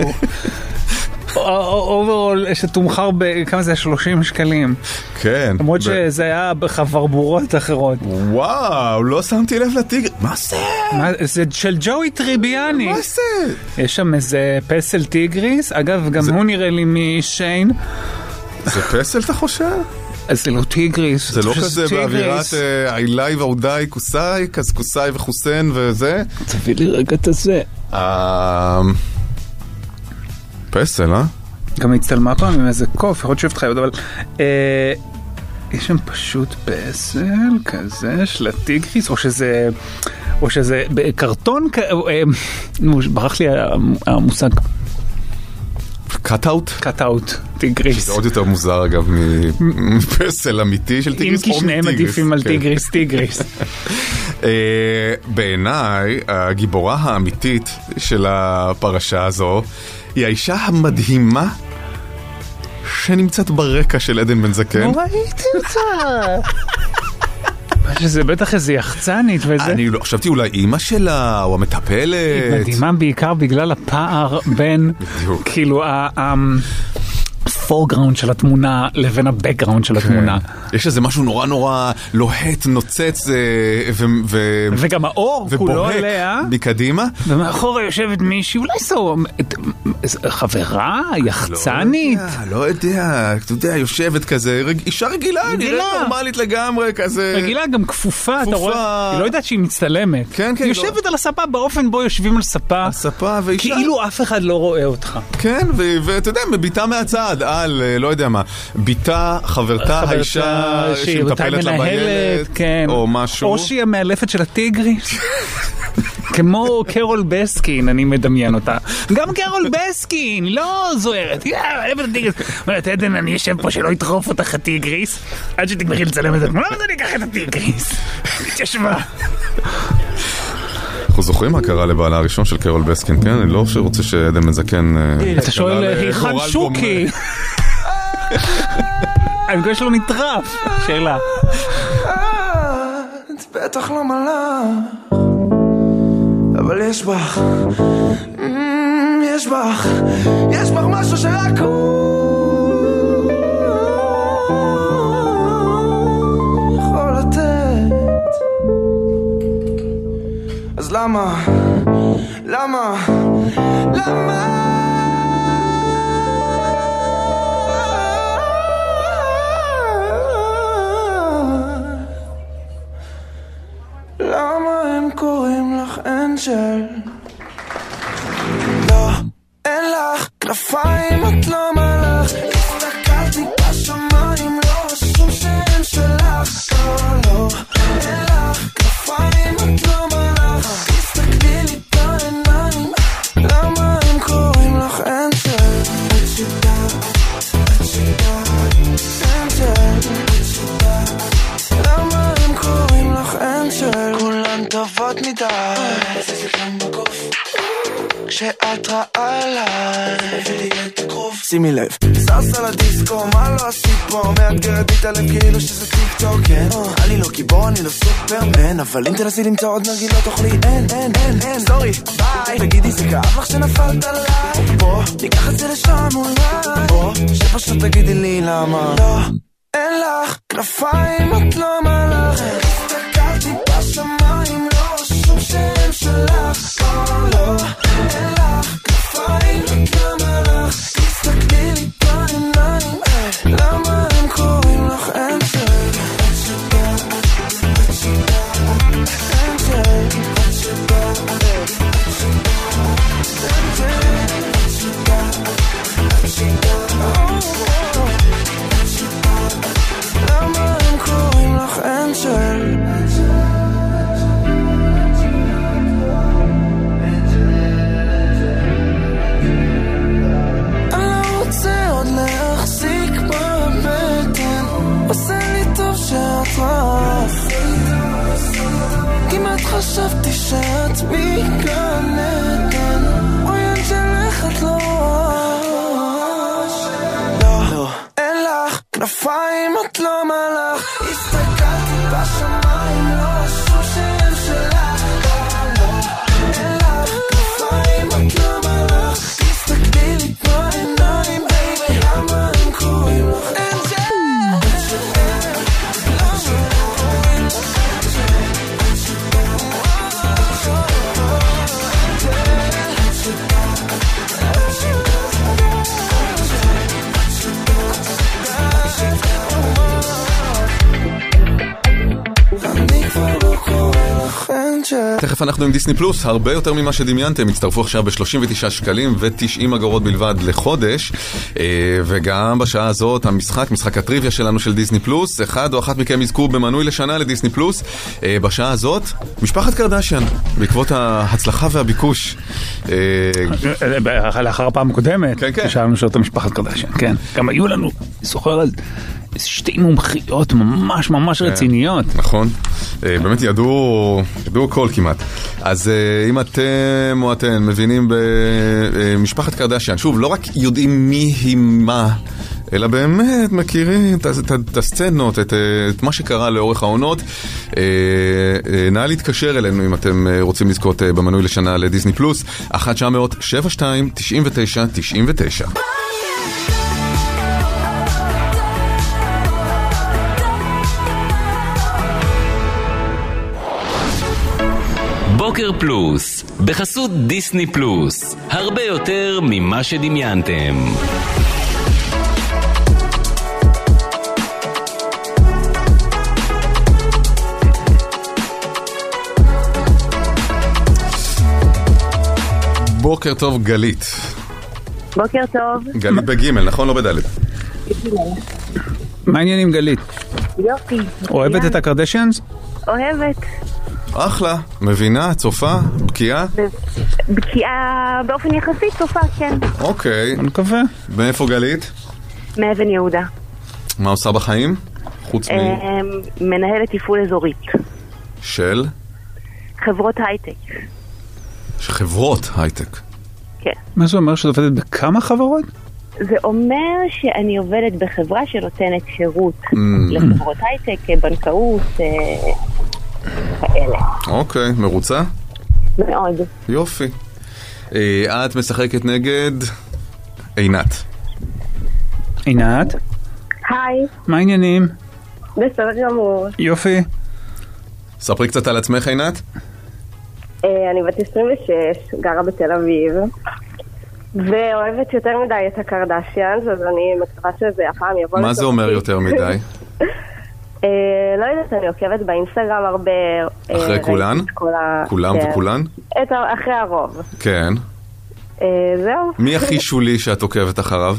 אוברול שתומחר בכמה זה? שלושים שקלים. כן. למרות שזה היה בחברבורות אחרות. וואו, לא שמתי לב לטיגריס. מה זה? זה של ג'וי טריביאני. מה זה? יש שם איזה פסל טיגריס. אגב, גם הוא נראה לי משיין. זה פסל אתה חושב? אז זה לא טיגריס. זה לא כזה באווירת אילאי ועודאי קוסאי, כזה קוסאי וחוסן וזה? תביא לי רגע את זה. פסל, אה? גם הצטלמה פעם עם איזה קוף, יכול להיות שאוהבת חייבת, אבל יש שם פשוט פסל כזה של הטיגריס, או שזה או שזה בקרטון, ברח לי המושג קאט-אוט? קאט-אוט, טיגריס. שזה עוד יותר מוזר אגב מפסל אמיתי של טיגריס. אם כי שניהם עדיפים על טיגריס, טיגריס. בעיניי, הגיבורה האמיתית של הפרשה הזו, היא האישה המדהימה שנמצאת ברקע של עדן בן זקן. לא ראיתי אותה. שזה בטח איזה יחצנית וזה. אני לא חשבתי אולי אימא שלה או המטפלת. היא מדהימה בעיקר בגלל הפער בין כאילו הפורגראונד של התמונה לבין הבקגראונד של התמונה. יש איזה משהו נורא נורא לוהט, נוצץ וגם האור כולו עליה מקדימה. ומאחורה יושבת מישהי, אולי זו חברה, יחצנית. לא יודע, אתה יודע, יושבת כזה, אישה רגילה, נראית נורמלית לגמרי כזה. רגילה גם כפופה, אתה רואה, היא לא יודעת שהיא מצטלמת. היא יושבת על הספה באופן בו יושבים על ספה. הספה ואישה. כאילו אף אחד לא רואה אותך. כן, ואתה יודע, מביטה מהצד. על, לא יודע מה, ביתה, חברתה, האישה שמטפלת לה בילד, כן. או משהו. או שהיא המאלפת של הטיגריס. כמו קרול בסקין, אני מדמיין אותה. גם קרול בסקין, לא זוהרת. יא, מאלפת הטיגריס. אומרת, עדן, אני אשב פה שלא יטרוף אותך הטיגריס, עד שתגמרי לצלם את התמונה, אז אני אקח את הטיגריס. תשמע. אנחנו זוכרים מה קרה לבעלה הראשון של קרול בסקין, כן? אני לא רוצה שעדן בן זקן... אתה שואל, היכן שוקי? אני חושב שלא נטרף. שאלה. את בטח לא מלאך, אבל יש בך, יש בך, יש בך משהו שרק הוא יכול לתת. אז למה, למה, למה למה הם קוראים לך אנג'ל? לא, מדי זה גם בגוף כשאת רעה עליי מביא לי את הגרוף שימי לב סס על הדיסקו מה לא עשית פה מאתגרת לי את הלב כאילו שזה טיק טוק כן אני לא גיבור אני לא סופרמן אבל אם תנסי למצוא עוד נרגילות תאכלי אין אין אין אין סורי ביי תגידי זה כאב לך שנפלת עליי בוא ניקח את זה לשם אולי בוא שפשוט תגידי לי למה לא אין לך כנפיים את לא מלאך הסתכלתי בשמיים לא רשום שם שלך לא לא אין לך כנפיים את לא מלאך תסתכלי לי בעיניים למה הם קוראים לך אנג'ל למה הם קוראים לך אנג'ל אני לא רוצה עוד להחזיק בבטן עושה לי טוב שאת רף כמעט חשבתי שאת מגן עדן אוי אנג'ל איך את לא לא אין לך כנפיים את לא מלאך הסתכלתי בשמיים לא שום שם שלך לא לא אין לך כנפיים את לא מלאך תסתכלי לי בעיניים למה הם קוראים לך אנג'ל תכף אנחנו עם דיסני פלוס, הרבה יותר ממה שדמיינתם, הצטרפו עכשיו ב-שלושים ותשעה שקלים ו-תשעים אגורות בלבד לחודש, וגם בשעה הזאת המשחק, משחק הטריוויה שלנו של דיסני פלוס, אחד או אחת מכם יזכו במנוי לשנה לדיסני פלוס, בשעה הזאת משפחת קרדשיאן, בעקבות ההצלחה והביקוש. לאחר הפעם הקודמת, שאלנו שאותה משפחת קרדשיאן, כן, גם היו לנו, זוכר על שתי מומחיות ממש ממש רציניות. נכון, באמת ידעו ידעו הכל כמעט. אז אם אתם או אתן מבינים במשפחת קרדשיאן, שוב, לא רק יודעים מי היא מה, אלא באמת מכירים את הסצנות, את מה שקרה לאורך העונות, נא להתקשר אלינו אם אתם רוצים לזכות במנוי לשנה לדיסני פלוס, אחת תשע אפס אפס שבע שתיים תשעים ותשע תשעים ותשע. בוקר פלוס, בחסות דיסני פלוס, הרבה יותר ממה שדמיינתם. בוקר טוב גלית. בוקר טוב. גלית בגימל, נכון? לא בדלת. מה העניינים גלית? יופי. אוהבת את הקרדשיאנס? אוהבת. אחלה, מבינה, צופה, בקיאה? בקיאה באופן יחסי, צופה, כן. אוקיי. אני מקווה. מאיפה גלית? מאבן יהודה. מה עושה בחיים? חוץ מ... מנהלת תפעול אזורית. של? חברות הייטק. חברות הייטק? כן. מה זה אומר שאת עובדת בכמה חברות? זה אומר שאני עובדת בחברה שנותנת שירות לחברות הייטק, בנקאות, כאלה. אוקיי, מרוצה? מאוד. יופי. את משחקת נגד עינת. עינת? היי. מה העניינים? בסדר גמור. יופי. ספרי קצת על עצמך עינת. אני בת עשרים ושש, גרה בתל אביב, ואוהבת יותר מדי את הקרדשיאנס, אז אני מקווה שזה הפעם יבוא... מה זה אומר יותר מדי? לא יודעת, אני עוקבת באינסטגרם הרבה... אחרי כולן? כולם וכולן? אחרי הרוב. כן. זהו. מי הכי שולי שאת עוקבת אחריו?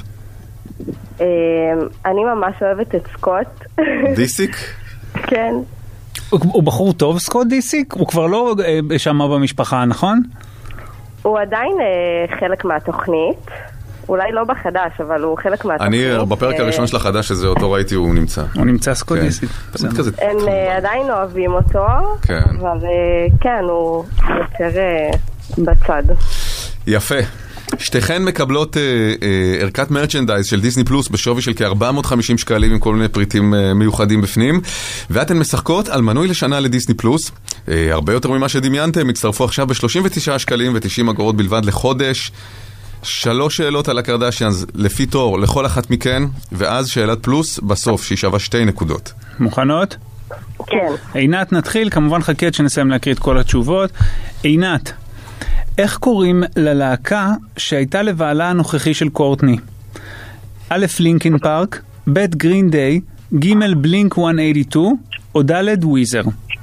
אני ממש אוהבת את סקוט. דיסיק? כן. הוא בחור טוב סקוט דיסיק? הוא כבר לא שם במשפחה, נכון? הוא עדיין חלק מהתוכנית. אולי לא בחדש, אבל הוא חלק מהתוכנית. אני בפרק הראשון של החדש הזה, אותו ראיתי, הוא נמצא. הוא נמצא סקודיסטית. הם עדיין אוהבים אותו, אבל כן, הוא יותר בצד. יפה. שתיכן מקבלות ערכת מרצ'נדייז של דיסני פלוס בשווי של כ-ארבע מאות וחמישים שקלים עם כל מיני פריטים מיוחדים בפנים, ואתן משחקות על מנוי לשנה לדיסני פלוס. הרבה יותר ממה שדמיינתם, הצטרפו עכשיו ב-שלושים ותשעה שקלים ו-תשעים אגורות בלבד לחודש. שלוש שאלות על הקרדשיאנס לפי תור לכל אחת מכן, ואז שאלת פלוס בסוף שהיא שווה שתי נקודות. מוכנות? כן. עינת, נתחיל, כמובן חכה שנסיים להקריא את כל התשובות. עינת, איך קוראים ללהקה שהייתה לבעלה הנוכחי של קורטני? א' לינקין פארק, ב' גרין דיי, ג' בלינק מאה שמונים ושתיים או ד' וויזר?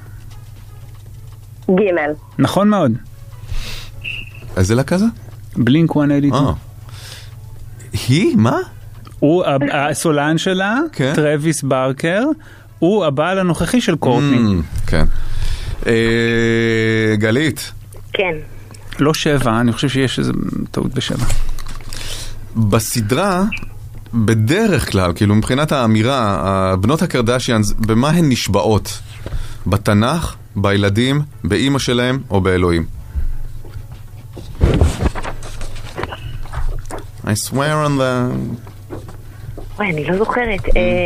ג'. נכון מאוד. איזה להקה זה? בלינק מאה שמונים ושתיים. היא? מה? הוא הסולן שלה, טרוויס ברקר, הוא הבעל הנוכחי של קורטני. כן. גלית. כן. לא שבע, אני חושב שיש איזו טעות בשבע. בסדרה, בדרך כלל, כאילו מבחינת האמירה, בנות הקרדשיאנס, במה הן נשבעות? בתנ"ך, בילדים, באמא שלהם או באלוהים? I swear on the... וואי, אני לא זוכרת.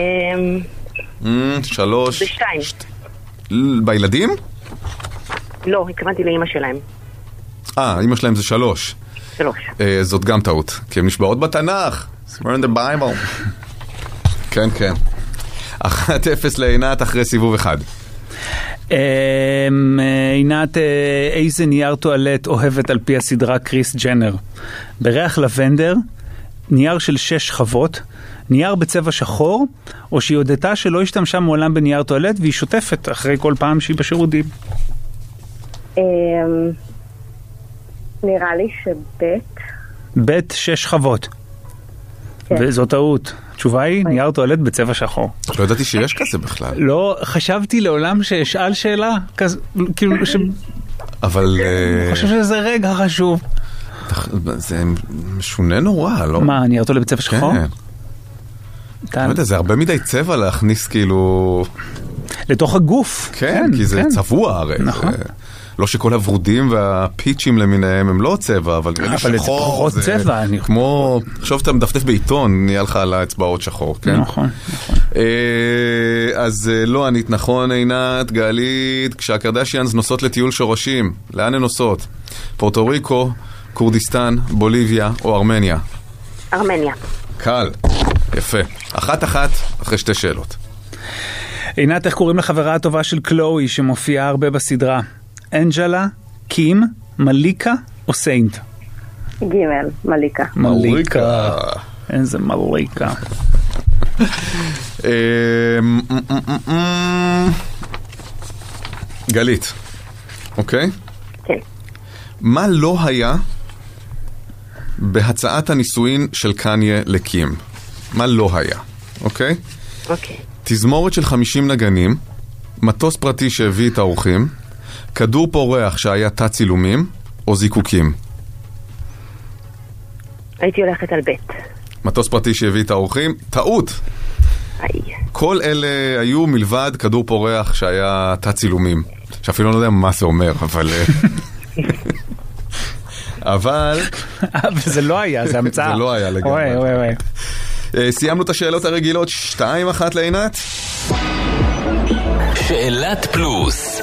שלוש. בשתיים. בילדים? לא, התכוונתי לאמא שלהם. אה, אמא שלהם זה שלוש. שלוש. זאת גם טעות, כי הן נשבעות בתנ"ך. swear on the Bible. כן, כן. אחת אפס לעינת אחרי סיבוב אחד. עינת, איזה נייר טואלט אוהבת על פי הסדרה קריס ג'נר? בריח לבנדר, נייר של שש שכבות, נייר בצבע שחור, או שהיא הודתה שלא השתמשה מעולם בנייר טואלט והיא שוטפת אחרי כל פעם שהיא בשירותים? נראה לי שבית. בית שש שכבות. וזו טעות. התשובה היא נייר טואלט בצבע שחור. לא ידעתי שיש כזה בכלל. לא, חשבתי לעולם שאשאל שאלה כזה, כאילו ש... אבל... אני חושב שזה רגע חשוב. זה משונה נורא, לא? מה, נייר טואלט בצבע שחור? כן. לא יודע, זה הרבה מדי צבע להכניס כאילו... לתוך הגוף. כן, כי זה צבוע הרי. נכון. לא שכל הוורודים והפיצ'ים למיניהם הם לא צבע, אבל שחור זה צבע, כמו, עכשיו אתה מדפדף בעיתון, נהיה לך על האצבעות שחור, כן? נכון, נכון. אז לא ענית נכון, עינת, גלית, כשהקרדשיאנס נוסעות לטיול שורשים, לאן הן נוסעות? פורטו ריקו, קורדיסטן, בוליביה או ארמניה? ארמניה. קל, יפה. אחת אחת אחרי שתי שאלות. עינת, איך קוראים לחברה הטובה של קלואי שמופיעה הרבה בסדרה? אנג'לה, קים, מליקה או סיינט? גימל, מליקה. מליקה. איזה מליקה. גלית, אוקיי? כן. מה לא היה בהצעת הנישואין של קניה לקים? מה לא היה, אוקיי? אוקיי. תזמורת של חמישים נגנים, מטוס פרטי שהביא את האורחים, כדור פורח שהיה תא צילומים, או זיקוקים? הייתי הולכת על בית. מטוס פרטי שהביא את האורחים, טעות. איי. כל אלה היו מלבד כדור פורח שהיה תא צילומים. שאפילו לא יודע מה זה אומר, אבל... אבל... וזה לא היה, זה המצאה. זה לא היה לגמרי. וואי, וואי, וואי. סיימנו את השאלות הרגילות, שתיים אחת לעינת. שאלת פלוס.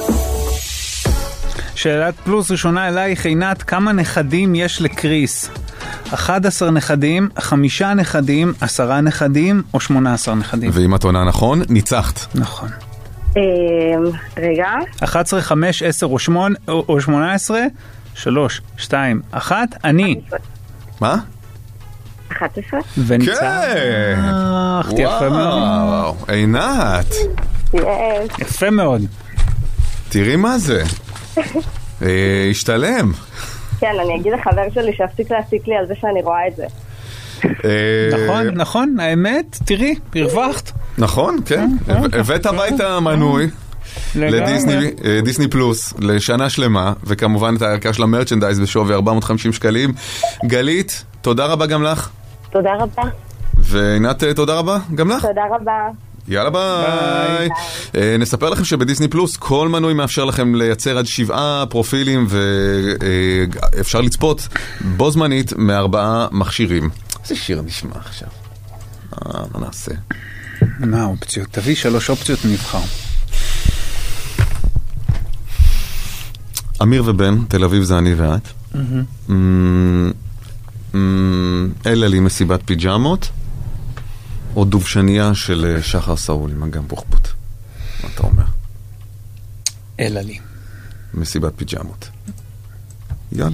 שאלת פלוס ראשונה אלייך, עינת, כמה נכדים יש לקריס? אחד עשר נכדים, חמישה נכדים, עשרה נכדים או שמונה עשר נכדים? ואם את עונה נכון, ניצחת. נכון. רגע. אחת עשרה, חמש, עשר או שמונה עשרה, שלוש, שתיים, אחת, אני. מה? אחת עשרה. וניצחת. כן. יפה מאוד. עינת. יפה מאוד. תראי מה זה. השתלם. כן, אני אגיד לחבר שלי שהפסיק להסיק לי על זה שאני רואה את זה. נכון, נכון, האמת, תראי, הרווחת. נכון, כן. הבאת הביתה מנוי לדיסני פלוס לשנה שלמה, וכמובן את הערכה של המרצ'נדייז בשווי ארבע מאות וחמישים שקלים. גלית, תודה רבה גם לך. תודה רבה. ועינת, תודה רבה, גם לך. תודה רבה. יאללה ביי. ביי. נספר לכם שבדיסני פלוס כל מנוי מאפשר לכם לייצר עד שבעה פרופילים ואפשר לצפות בו זמנית מארבעה מכשירים. איזה שיר נשמע עכשיו? אה, מה נעשה? מה האופציות? תביא שלוש אופציות נבחר. אמיר ובן, תל אביב זה אני ואת. אלה לי מסיבת פיג'מות. או דובשניה של שחר סאול עם אגם בוחבוט. מה אתה אומר? אלא לי. מסיבת פיג'מות. יאללה.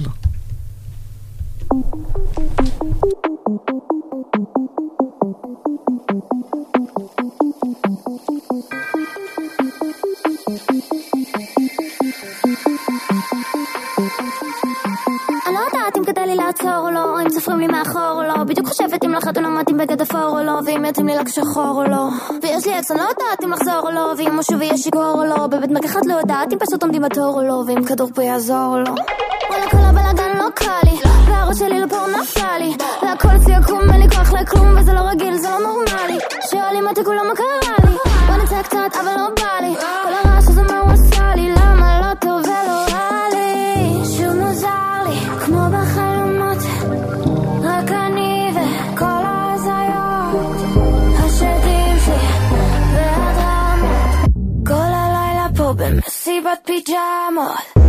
לעצור או לא, אם סופרים לי מאחור או לא, בדיוק חושבת אם לחתונה מתאים בגד אפור או לא, ואם יוצאים לי לשחור או לא, ויש לי אקס אני לא יודעת אם לחזור או לא, ואם משהו ויש שיגור או לא, בבית מרקחת לא יודעת אם פשוט עומדים בתור או לא, ואם כדור פה יעזור או לא. וואלה כל הבלגן לא קל לי, והראש שלי לפור נפל לי, והכל אצלי יקום אין לי כוח לכלום, וזה לא רגיל זה לא נורמלי, שואלים אותי כולם מה קרה לי, בוא נצא קצת אבל לא בא לי, כל הרעש הזה מה הוא עשה לי, למה לא טוב ולא רע לי, שוב מוזר לי, כמו בחלומות, רק אני וכל ההזיות, השדים שלי והדרמות, כל הלילה פה במסיבת פיג'מות.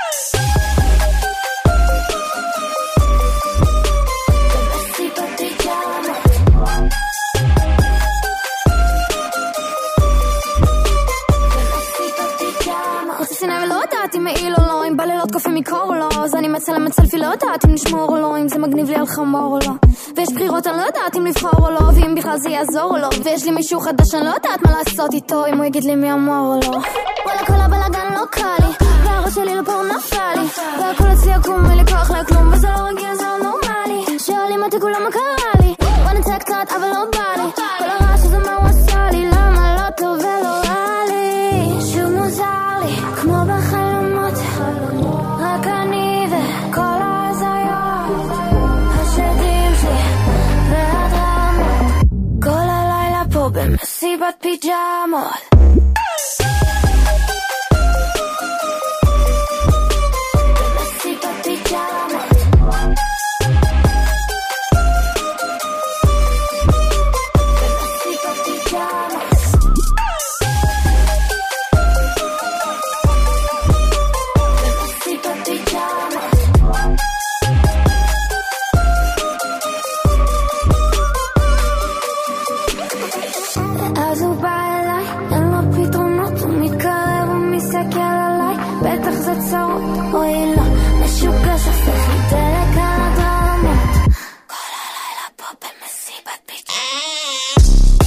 לא יודעת אם מעיל או לא, אם בלילות קופי מקור או לא, אז אני מצלמת סלפי, לא יודעת אם נשמור או לא, אם זה מגניב לי על חמור או לא, ויש בחירות אני לא יודעת אם לבחור או לא, ואם בכלל זה יעזור או לא, ויש לי מישהו חדש אני לא יודעת מה לעשות איתו, אם הוא יגיד לי מי אמור או לא. וואלה כל הבלגן לא קל לי, והראש שלי לפור נפל לי, והכל אצלי יקום אין לי כוח לכלום, וזה לא רגיל זה לא נורמלי, שואלים אותי כולם מה קרה לי, בוא נצא קצת אבל לא בא לי, כל הרעש הזה מה הוא עשה לי, למה לא טוב ולא רע לי, שוב מוזר לי, כמו בחלומות, רק אני וכל ההזיות, השדים שלי והדרמות, כל הלילה פה במסיבת פיג'מות. אז הוא בא אליי, אין לו פתרונות, הוא מתקרב ומסתכל עליי, בטח זה צרות, אוי לא, משוגע שפך לי דלק על הדרמות, כל הלילה פה במסיבת פיג'מות.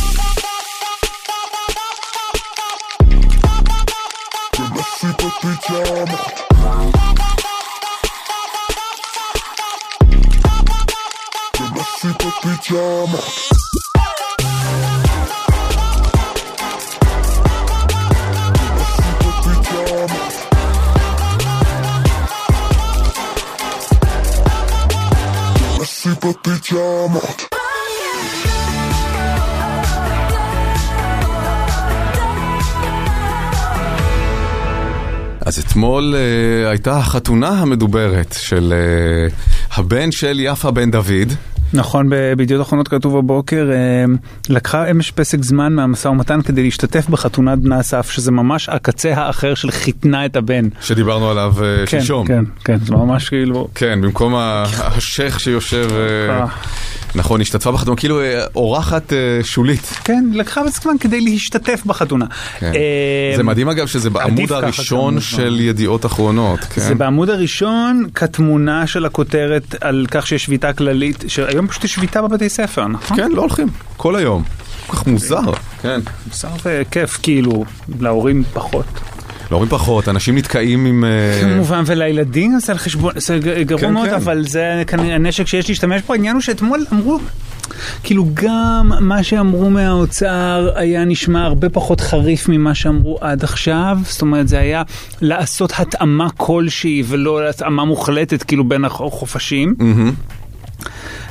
במסיבת פיג'מות. במסיבת פיג'מות. מסיבת פיג'מות. אז אתמול uh, הייתה החתונה המדוברת של uh, הבן של יפה בן דוד. נכון, בידיעות אחרונות כתוב בבוקר, לקחה אמש פסק זמן מהמשא ומתן כדי להשתתף בחתונת בנה אסף, שזה ממש הקצה האחר של חיתנה את הבן. שדיברנו עליו כן, שלשום. כן, כן, זה ממש כאילו... כן, במקום השייך שיושב... נכון, השתתפה בחתונה, כאילו אורחת שולית. כן, לקחה פסק זמן כדי להשתתף בחתונה. זה מדהים אגב שזה בעמוד הראשון של ידיעות אחרונות. זה בעמוד הראשון כתמונה של הכותרת על כך שיש שביתה כללית, שהיום פשוט יש שביתה בבתי ספר, נכון? כן, לא הולכים, כל היום. כל כך מוזר. כן. מוזר וכיף, כאילו, להורים פחות. להורים פחות, אנשים נתקעים עם... כמובן, ולילדים זה על חשבון, זה גרוע מאוד, אבל זה הנשק שיש להשתמש פה. העניין הוא שאתמול אמרו, כאילו גם מה שאמרו מהאוצר היה נשמע הרבה פחות חריף ממה שאמרו עד עכשיו, זאת אומרת זה היה לעשות התאמה כלשהי ולא התאמה מוחלטת כאילו בין החופשים.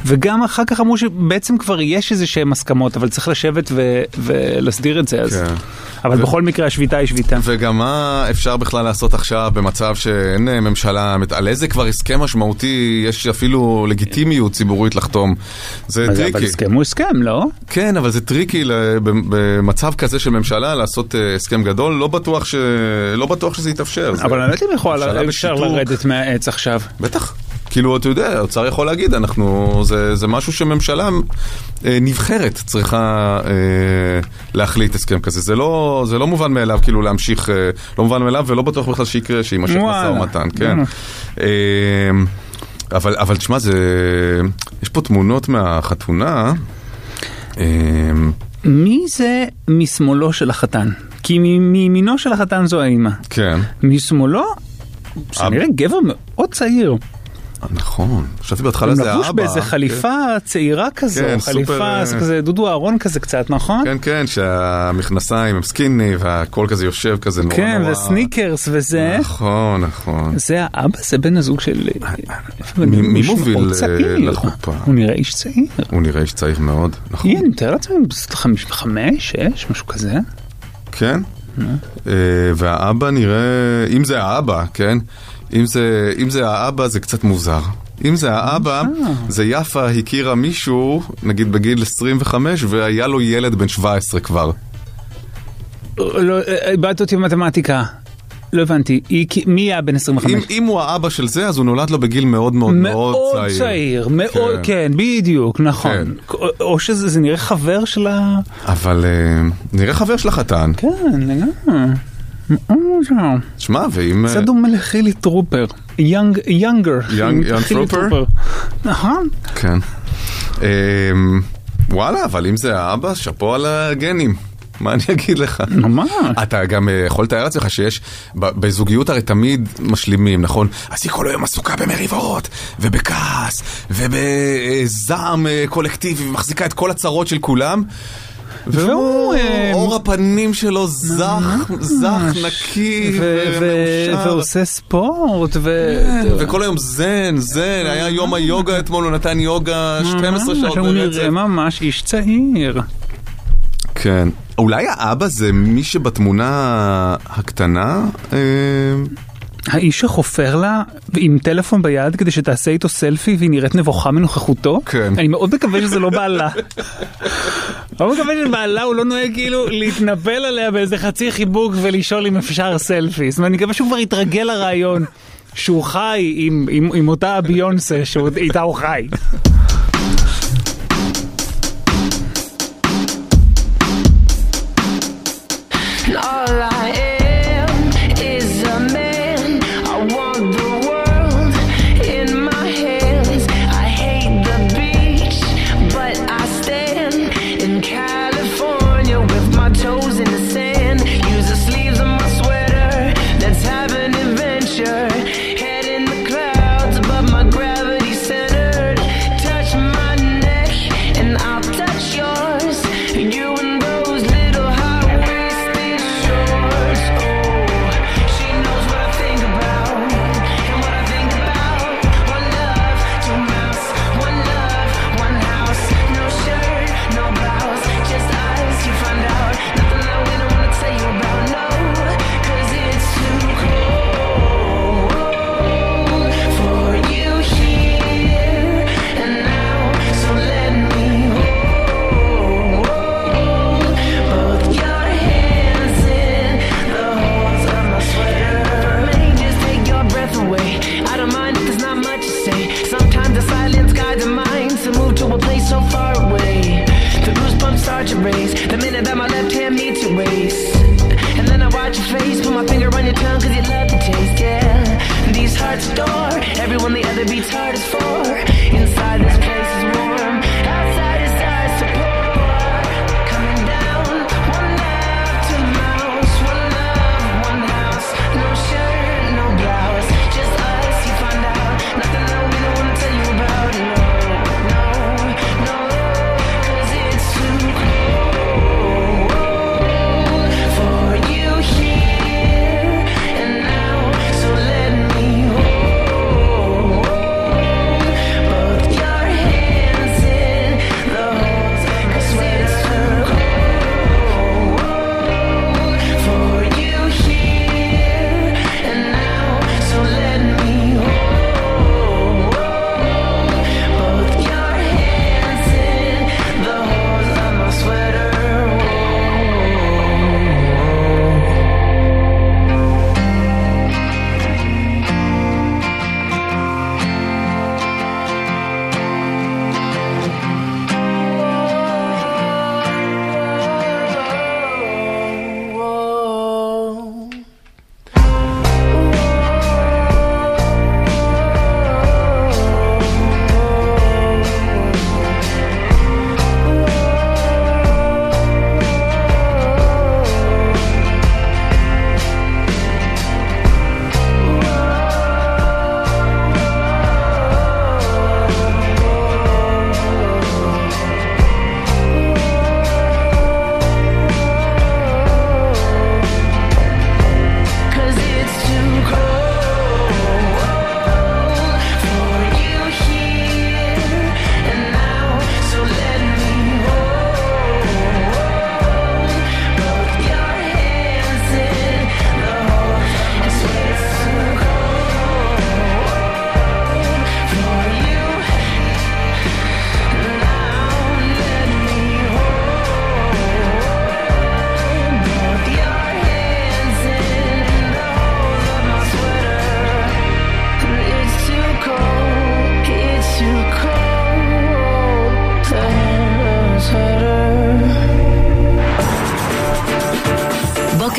וגם אחר כך אמרו שבעצם כבר יש איזה שהם הסכמות, אבל צריך לשבת ו- ולהסדיר את זה, אז... כן. אבל ו- בכל מקרה השביתה היא שביתה. וגם מה אפשר בכלל לעשות עכשיו במצב שאין ממשלה, על איזה כבר הסכם משמעותי יש אפילו לגיטימיות ציבורית לחתום. זה טריקי. אבל הסכם הוא הסכם, לא? כן, אבל זה טריקי במצב כזה של ממשלה לעשות הסכם גדול, לא בטוח ש... לא בטוח שזה יתאפשר. אבל אני לא יודעת אם יכול אפשר לרדת מהעץ עכשיו. בטח. כאילו, אתה יודע, האוצר יכול להגיד, אנחנו, זה, זה משהו שממשלה אה, נבחרת צריכה אה, להחליט הסכם כזה. זה לא, זה לא מובן מאליו, כאילו, להמשיך, אה, לא מובן מאליו, ולא בטוח בכלל שיקרה, שימשך משא ומתן, כן. אה, אבל, אבל תשמע, זה, יש פה תמונות מהחתונה. אה, מי זה משמאלו של החתן? כי מימינו של החתן זו האמא. כן. משמאלו, שנראה גבר מאוד צעיר. נכון, חשבתי בהתחלה זה האבא. הוא לבוש באיזה חליפה צעירה כזו, חליפה, כזה דודו אהרון כזה קצת, נכון? כן, כן, שהמכנסיים הם סקיני והכל כזה יושב כזה נורא נורא. כן, וסניקרס וזה. נכון, נכון. זה האבא, זה בן הזוג של... מי מוביל לחופה? הוא נראה איש צעיר. הוא נראה איש צעיר מאוד, נכון. אני מתאר לעצמי, חמש, שש, משהו כזה. כן, והאבא נראה, אם זה האבא, כן? אם זה, אם זה האבא זה קצת מוזר. אם זה האבא, זה יפה הכירה מישהו, נגיד בגיל עשרים וחמש, והיה לו ילד בן שבע עשרה כבר. לא, איבדת אותי במתמטיקה. לא הבנתי. מי היה בן עשרים וחמש? אם, אם הוא האבא של זה, אז הוא נולד לו בגיל מאוד מאוד מאוד צעיר. מאוד צעיר, מאוד, כן, בדיוק, נכון. או שזה נראה חבר של ה... אבל נראה חבר של החתן. כן, לגמרי. שמע, ואם... זה דומה לחילי טרופר. יונגר. יונג טרופר? נכון. כן. וואלה, אבל אם זה האבא, שפו על הגנים. מה אני אגיד לך? ממש. אתה גם יכול לתאר לעצמך שיש, בזוגיות הרי תמיד משלימים, נכון? אז היא כל היום עסוקה במריבות, ובכעס, ובזעם קולקטיבי, ומחזיקה את כל הצרות של כולם. והוא, אור הפנים שלו זך, זך, נקי ומאושר. ועושה ספורט. וכל היום זן, זן. היה יום היוגה אתמול, הוא נתן יוגה שתים עשרה שעות ברצף. הוא נראה ממש איש צעיר. כן. אולי האבא זה מי שבתמונה הקטנה... האיש שחופר לה עם טלפון ביד כדי שתעשה איתו סלפי והיא נראית נבוכה מנוכחותו. כן. אני מאוד מקווה שזה לא בעלה. אני מקווה שבעלה הוא לא נוהג כאילו להתנפל עליה באיזה חצי חיבוק ולשאול אם אפשר סלפי. זאת אומרת, אני מקווה שהוא כבר יתרגל לרעיון שהוא חי עם, עם, עם אותה ביונסה שאיתה הוא חי. Yours, you and those little high-waisted shorts.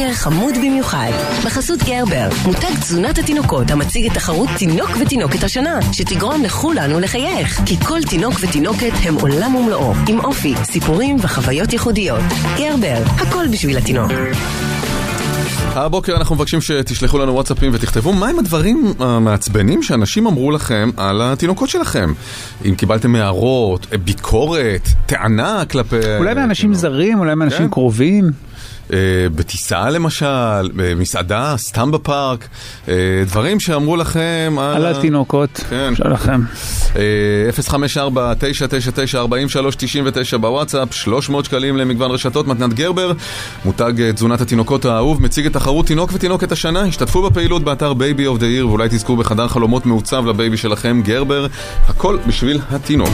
בוקר חמוד במיוחד. בחסות גרבר, מותג תזונת התינוקות המציג את תחרות תינוק ותינוקת השנה, שתגרום לכולנו לחייך, כי כל תינוק ותינוקת הם עולם ומלואו, עם אופי, סיפורים וחוויות ייחודיות. גרבר, הכל בשביל התינוק. הבוקר אנחנו מבקשים שתשלחו לנו וואטסאפים ותכתבו מהם הדברים המעצבנים שאנשים אמרו לכם על התינוקות שלכם. אם קיבלתם הערות, ביקורת, טענה כלפי... אולי מאנשים זרים, אולי מאנשים קרובים. בטיסה למשל, במסעדה, סתם בפארק, דברים שאמרו לכם על, על התינוקות שלכם. אפס חמש ארבע תשע תשע תשע ארבע שלוש תשע תשע בוואטסאפ, שלוש מאות שקלים למגוון רשתות. מתנת גרבר, מותג תזונת התינוקות האהוב, מציג את תחרות תינוק ותינוקת השנה. השתתפו בפעילות באתר בייבי אוף דה עיר, ואולי תזכו בחדר חלומות מעוצב לבייבי שלכם. גרבר, הכל בשביל התינוק.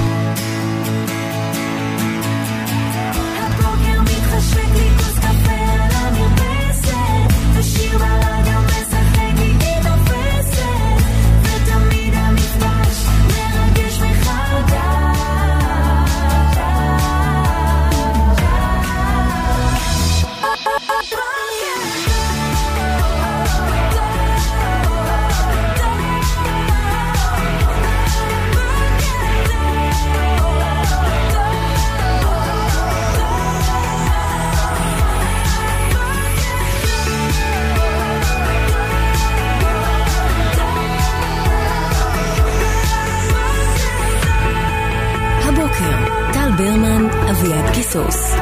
ברמן, אביעד קיסוס.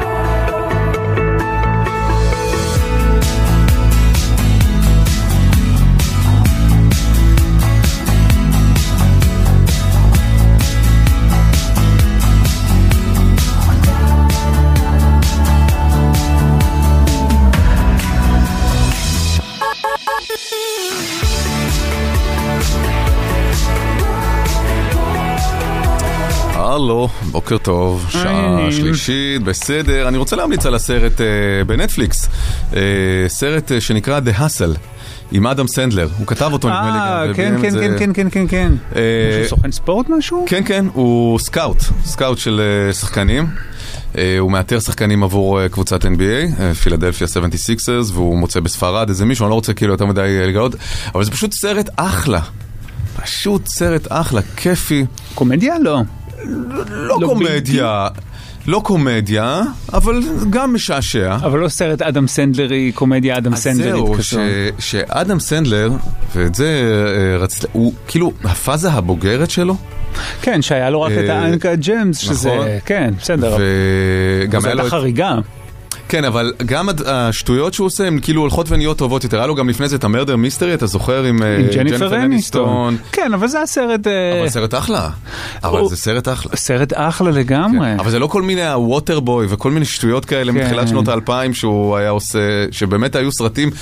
הלו, בוקר טוב, שעה שלישית, בסדר. אני רוצה להמליץ על הסרט uh, בנטפליקס, uh, סרט uh, שנקרא The Hustle, עם אדם סנדלר. הוא כתב אותו נדמה לי גם. כן, כן, כן, כן, כן, כן, כן. הוא סוכן ספורט משהו? כן, כן, הוא סקאוט, סקאוט של uh, שחקנים. Uh, הוא מאתר שחקנים עבור uh, קבוצת אן בי איי, פילדלפיה שבעים ושש, והוא מוצא בספרד איזה מישהו, אני לא רוצה כאילו יותר מדי לגלות, אבל זה פשוט סרט אחלה. פשוט סרט אחלה, כיפי. קומדיה? לא. לא קומדיה, לא קומדיה, אבל גם משעשע. אבל לא סרט אדם סנדלרי, קומדיה אדם סנדלרית כזו. אז זהו, שאדם סנדלר, ואת זה רציתי, הוא כאילו הפאזה הבוגרת שלו. כן, שהיה לו רק את האנקה ג'יימס, שזה, כן, בסדר. וגם היה לו את החריגה. כן, אבל גם השטויות שהוא עושה, הן כאילו הולכות ונהיות טובות יותר. היה לו גם לפני זה את המרדר מיסטרי, אתה זוכר עם ג'ניפר אניסטון. כן, אבל זה הסרט... אבל סרט אחלה. אבל זה סרט אחלה. סרט אחלה לגמרי. אבל זה לא כל מיני הווטרבוי וכל מיני שטויות כאלה מתחילת שנות האלפיים שהוא היה עושה, שבאמת היו סרטים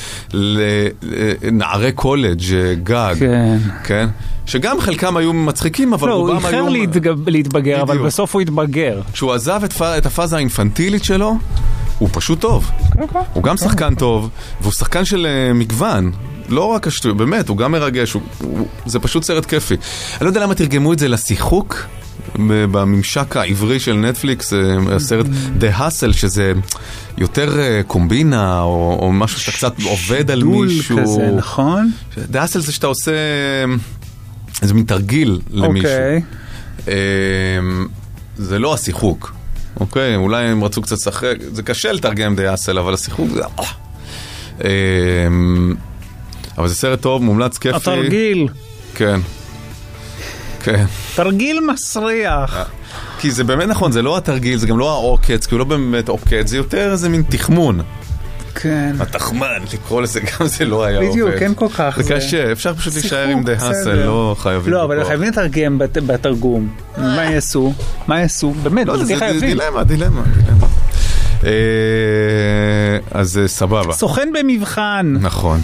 לנערי קולג' גג. כן. שגם חלקם היו מצחיקים, אבל רובם היו... לא, הוא איחר להתבגר, אבל בסוף הוא התבגר. כשהוא עזב את הפאזה האינפנטילית שלו, הוא פשוט טוב. הוא גם שחקן טוב, והוא שחקן של מגוון. לא רק השטוי, באמת, הוא גם מרגש. זה פשוט סרט כיפי. אני לא יודע למה תרגמו את זה לשיחוק, בממשק העברי של נטפליקס, הסרט The Hustle, שזה יותר קומבינה, או משהו שאתה קצת עובד על מישהו. דול כזה, נכון? The Hustle זה שאתה עושה... איזה מין תרגיל למישהו. זה לא השיחוק. אוקיי, אולי הם רצו קצת שחק, זה קשה לתרגם די אסל, אבל השיחוק זה... אבל זה סרט טוב, מומלץ, כיפי. התרגיל. כן. כן. תרגיל מסריח. כי זה באמת נכון, זה לא התרגיל, זה גם לא העוקץ, כי הוא לא באמת עוקץ, זה יותר איזה מין תחמון. כן. התחמן, לקרוא לזה, גם זה לא היה עובד. בדיוק, כן כל כך. זה קשה, אפשר פשוט להישאר עם די הסל, לא חייבים. לא, אבל חייבים לתרגם בתרגום. מה יעשו? מה יעשו? באמת, זה חייבים. דילמה, דילמה. אז סבבה. סוכן במבחן. נכון.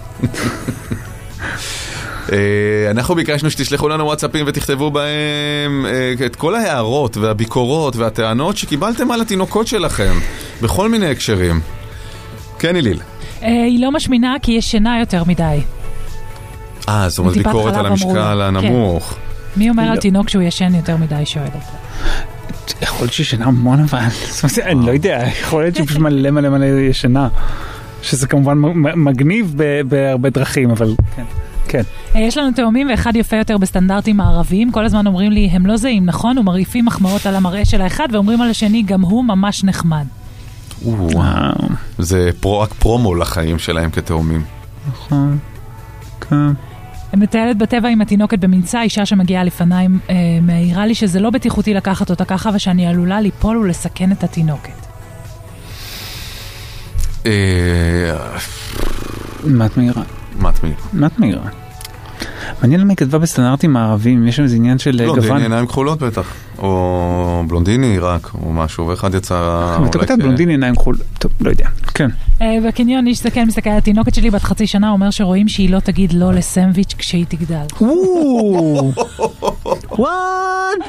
אנחנו ביקשנו שתשלחו לנו וואטסאפים ותכתבו בהם את כל ההערות והביקורות והטענות שקיבלתם על התינוקות שלכם, בכל מיני הקשרים. כן, איליל. היא לא משמינה כי יש שינה יותר מדי. אה, זאת אומרת ביקורת על המשקל הנמוך. מי אומר על תינוק שהוא ישן יותר מדי, שואל אותו. יכול להיות שישנה המון אבל, אני לא יודע, יכול להיות שפשוט מלא מלא מלא ישנה. שזה כמובן מגניב בהרבה דרכים, אבל כן. כן. יש לנו תאומים ואחד יפה יותר בסטנדרטים מערביים, כל הזמן אומרים לי, הם לא זהים, נכון? ומרעיפים מחמאות על המראה של האחד, ואומרים על השני, גם הוא ממש נחמד. וואו. זה רק פרומו לחיים שלהם כתאומים. נכון. כן. מטיילת בטבע עם התינוקת במנסה, אישה שמגיעה לפניי אה, מעירה לי שזה לא בטיחותי לקחת אותה ככה, ושאני עלולה ליפול ולסכן את התינוקת. מה את מעירה? מה את מעירה? מה את מעירה? מעניין למה היא כתבה בסטנדרטים הערבים, יש שם איזה עניין של גוון. בלונדיני עיניים כחולות בטח, או בלונדיני רק, או משהו, ואחד יצא... אתה כותב בלונדיני עיניים כחולות, טוב, לא יודע, כן. בקניון איש זקן מסתכל, התינוקת שלי בת חצי שנה אומר שרואים שהיא לא תגיד לא לסנדוויץ' כשהיא תגדל. וואן!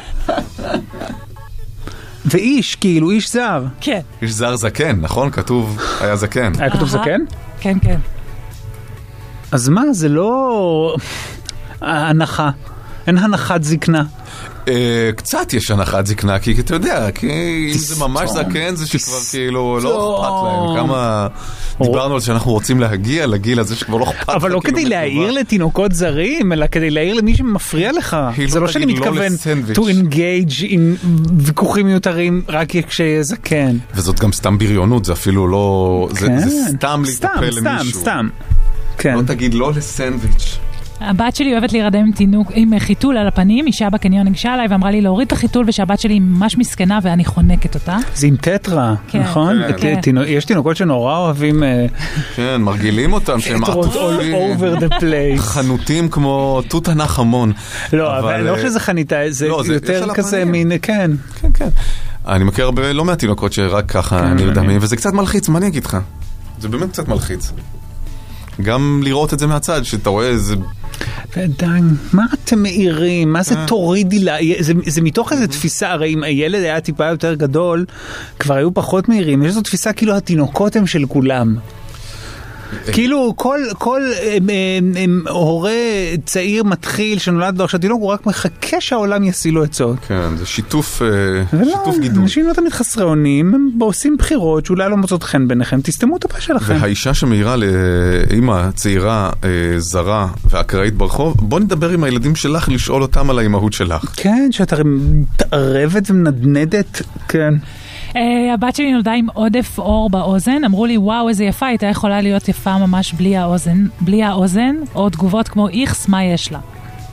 ואיש, כאילו, איש זר. כן. איש זר זקן, נכון? כתוב, היה זקן. היה כתוב זקן? כן, כן. אז מה, זה לא הנחה, אין הנחת זקנה. קצת יש הנחת זקנה, כי אתה יודע, כי אם זה ממש זקן, זה שכבר כאילו לא אכפת להם. כמה דיברנו על שאנחנו רוצים להגיע לגיל הזה שכבר לא אכפת. אבל לא כדי להעיר לתינוקות זרים, אלא כדי להעיר למי שמפריע לך. זה לא שאני מתכוון to engage in ויכוחים מיותרים רק כשיהיה זקן. וזאת גם סתם בריונות, זה אפילו לא... זה סתם להיטפל למישהו. סתם, סתם. לא תגיד לא לסנדוויץ'. הבת שלי אוהבת להירדם עם תינוק, עם חיתול על הפנים, אישה בקניון ניגשה עליי ואמרה לי להוריד את החיתול ושהבת שלי ממש מסכנה ואני חונקת אותה. זה עם טטרה, נכון? יש תינוקות שנורא אוהבים... כן, מרגילים אותם שהם all over the place. חנותים כמו תות ענך המון. לא, אבל לא שזה חניתה, זה יותר כזה מין, כן. כן, כן. אני מכיר הרבה לא מהתינוקות שרק ככה נרדמים, וזה קצת מלחיץ, מה אני אגיד לך? זה באמת קצת מלחיץ. גם לראות את זה מהצד, שאתה רואה איזה... ועדיין, מה אתם מעירים? מה זה תורידי לה? זה, זה מתוך איזו תפיסה, הרי אם הילד היה טיפה יותר גדול, כבר היו פחות מעירים. יש איזו תפיסה כאילו התינוקות הם של כולם. כאילו כל, כל הם, הם, הם, הורה צעיר מתחיל שנולד לו עכשיו תינוק, הוא רק מחכה שהעולם יסילו עצות. כן, זה שיתוף, שיתוף גידול. אנשים לא תמיד חסרי אונים, הם עושים בחירות שאולי לא מוצאות חן ביניכם, תסתמו את הפה שלכם. והאישה שמעירה לאמא צעירה, זרה ואקראית ברחוב, בוא נדבר עם הילדים שלך לשאול אותם על האימהות שלך. כן, שאתה מתערבת ומנדנדת, כן. Uh, הבת שלי נולדה עם עודף אור באוזן, אמרו לי וואו איזה יפה, הייתה יכולה להיות יפה ממש בלי האוזן, בלי האוזן, או תגובות כמו איכס, מה יש לה?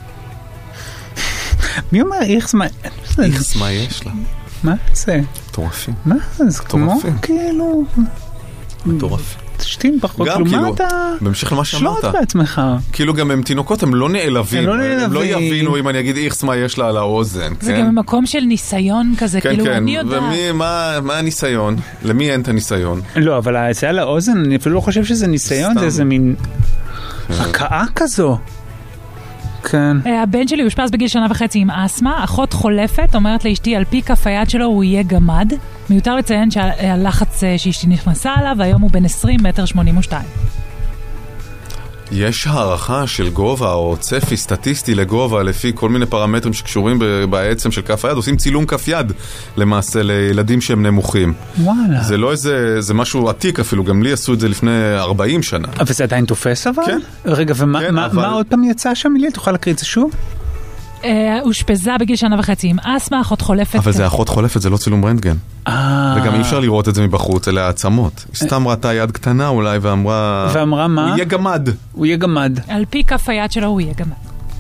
מי אומר איכס, מה? איכס, מה יש לה? מה זה? מטורפים. מה זה? כמו כאילו... מטורפים. תשתין פחות, כלומר אתה... בהמשך למה שאמרת. שלוט בעצמך. כאילו גם הם תינוקות, הם לא נעלבים. הם לא יבינו אם אני אגיד איכס מה יש לה על האוזן. זה גם במקום של ניסיון כזה, כאילו אני יודעת. ומה הניסיון? למי אין את הניסיון? לא, אבל היציאה לאוזן, אני אפילו לא חושב שזה ניסיון, זה איזה מין הקאה כזו. כן. הבן שלי הושפז בגיל שנה וחצי עם אסמה, אחות חולפת, אומרת לאשתי על פי כף היד שלו הוא יהיה גמד. מיותר לציין שהלחץ שאשתי נכנסה עליו, והיום הוא בן עשרים מטר שמונים ושתיים. יש הערכה של גובה או צפי סטטיסטי לגובה לפי כל מיני פרמטרים שקשורים בעצם של כף היד, עושים צילום כף יד למעשה לילדים שהם נמוכים. וואלה. זה לא איזה, זה משהו עתיק אפילו, גם לי עשו את זה לפני ארבעים שנה. אבל זה עדיין תופס אבל? כן. רגע, ומה כן, מה, אבל... מה עוד פעם יצא שם מילי? תוכל להקריא את זה שוב? הושפזה בגיל שנה וחצי עם אסמה, אחות חולפת. אבל זה אחות חולפת, זה לא צילום רנטגן. וגם אי אפשר לראות את זה מבחוץ, אלה העצמות. היא סתם ראתה יד קטנה אולי ואמרה... ואמרה מה? הוא יהיה גמד. הוא יהיה גמד. על פי כף היד שלו הוא יהיה גמד.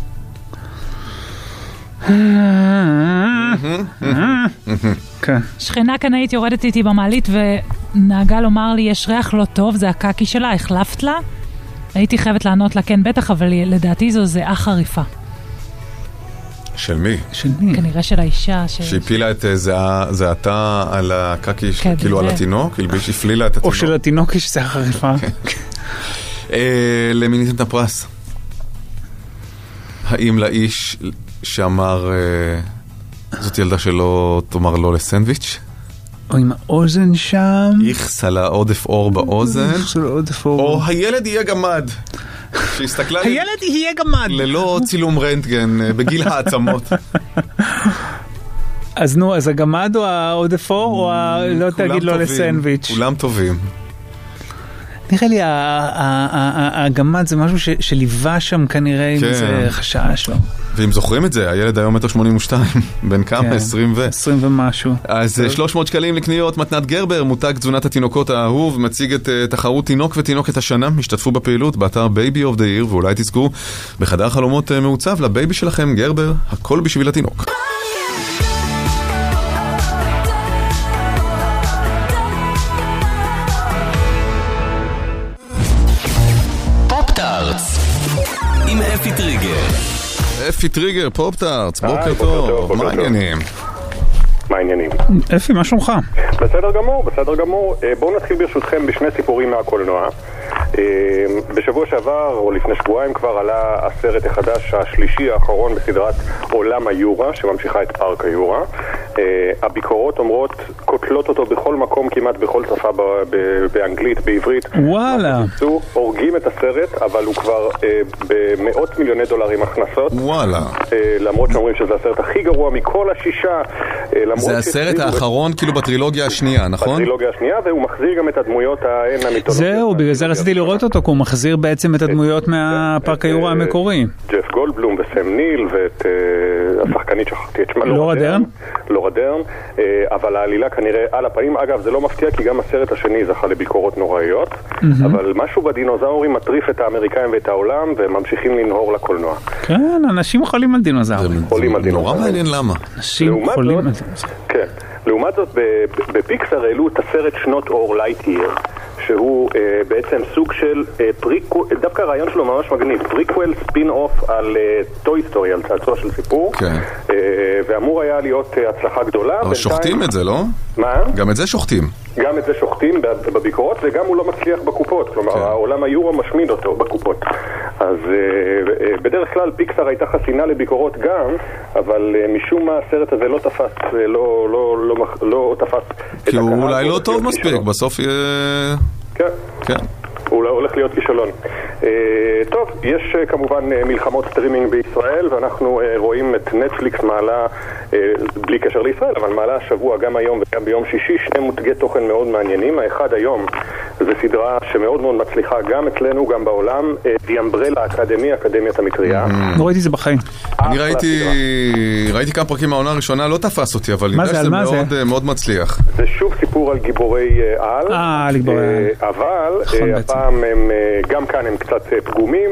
שכנה קנאית יורדת איתי במעלית ונהגה לומר לי יש ריח לא טוב, זה הקקי שלה, החלפת לה? הייתי חייבת לענות לה כן בטח, אבל לדעתי זו זיעה חריפה. של מי? של מי? כנראה של האישה. שהפילה את זעתה על הקקי, כאילו על התינוק, כאילו שהפלילה את התינוק. או של התינוק יש זיעה חריפה. למי ניתן את הפרס? האם לאיש שאמר זאת ילדה שלא תאמר לא לסנדוויץ'? או עם האוזן שם? איכס על העודף אור באוזן? איכס על העודף אור. או הילד יהיה גמד. שהסתכלה... הילד יהיה גמד. ללא צילום רנטגן, בגיל העצמות. אז נו, אז הגמד או העודף אור, או לא תגיד לא לסנדוויץ'? כולם טובים. נראה לי, הגמד זה משהו שליווה שם כנראה עם איזה חשש, לא? ואם זוכרים את זה, הילד היום מטר שמונים ושתיים, בין כמה? עשרים ו... עשרים ומשהו. אז שלוש מאות שקלים לקניות, מתנת גרבר, מותג תזונת התינוקות האהוב, מציג את תחרות תינוק ותינוקת השנה, השתתפו בפעילות באתר Baby of the Year, ואולי תזכו בחדר חלומות מעוצב לבייבי שלכם, גרבר, הכל בשביל התינוק. עם אפי טריגר. אפי טריגר, פופ-טארטס, בוקר טוב, מה העניינים? מה העניינים? אפי, מה שלומך? בסדר גמור, בסדר גמור. בואו נתחיל ברשותכם בשני סיפורים מהקולנוע. בשבוע שעבר, או לפני שבועיים כבר, עלה הסרט החדש השלישי האחרון בסדרת עולם היורה, שממשיכה את פארק היורה. הביקורות אומרות, קוטלות אותו בכל מקום, כמעט בכל שפה באנגלית, בעברית. וואלה. הורגים את הסרט, אבל הוא כבר במאות מיליוני דולרים הכנסות. וואלה. למרות שאומרים שזה הסרט הכי גרוע מכל השישה. זה הסרט האחרון כאילו בטרילוגיה השנייה, נכון? בטרילוגיה השנייה, והוא מחזיר גם את הדמויות ההן המיתולוגיות. זהו, בגלל זה רציתי לראות אותו, כי הוא מחזיר בעצם את הדמויות מהפארק היורה המקורי. ג'ף גולדבלום וסם ניל, ואת השחקנית שכחתי את שמה. לורה דרן? לורה דרן, אבל העלילה כנראה על הפנים. אגב, זה לא מפתיע, כי גם הסרט השני זכה לביקורות נוראיות, אבל משהו בדינוזאורים מטריף את האמריקאים ואת העולם, והם ממשיכים לנהור לקולנוע. כן, אנשים חולים על דינוזאורים. חולים על דינוזאורים. נורא מעניין למה. אנשים חולים על דינוזאורים. כן. לעומת זאת, בפיקסר העלו את הסרט שנות אור לייטייר, שהוא אה, בעצם סוג של אה, פריקוול, דווקא הרעיון שלו ממש מגניב, פריקוול ספין אוף על טוי אה, סטורי, על צעצוע של סיפור, כן. אה, ואמור היה להיות אה, הצלחה גדולה. אבל בינתיים... שוחטים את זה, לא? מה? גם את זה שוחטים. גם את זה שוחטים בביקורות, וגם הוא לא מצליח בקופות, כלומר כן. העולם היורו משמיד אותו בקופות. אז אה, אה, בדרך כלל פיקסר הייתה חסינה לביקורות גם, אבל אה, משום מה הסרט הזה לא תפס, אה, לא, לא, לא, לא, לא תפס את הקהל. כי הוא אולי לא טוב מספיק, בסוף יהיה... כן. כן. הוא הולך להיות כישלון. Uh, טוב, יש uh, כמובן uh, מלחמות סטרימינג בישראל, ואנחנו uh, רואים את נטפליקס מעלה, uh, בלי קשר לישראל, אבל מעלה השבוע גם היום וגם ביום שישי, שני מותגי תוכן מאוד מעניינים. האחד היום זה סדרה שמאוד מאוד מצליחה גם אצלנו, גם בעולם, The Umbrella Academy, אקדמיית המטריה. לא ראיתי זה בחיים. אני ראיתי ראיתי כמה פרקים מהעונה הראשונה, לא תפס אותי, אבל מה זה, על מה זה? מאוד מצליח. זה שוב סיפור על גיבורי על. אה, על גיבורי על. אבל הפעם הם, גם כאן הם קצת פגומים,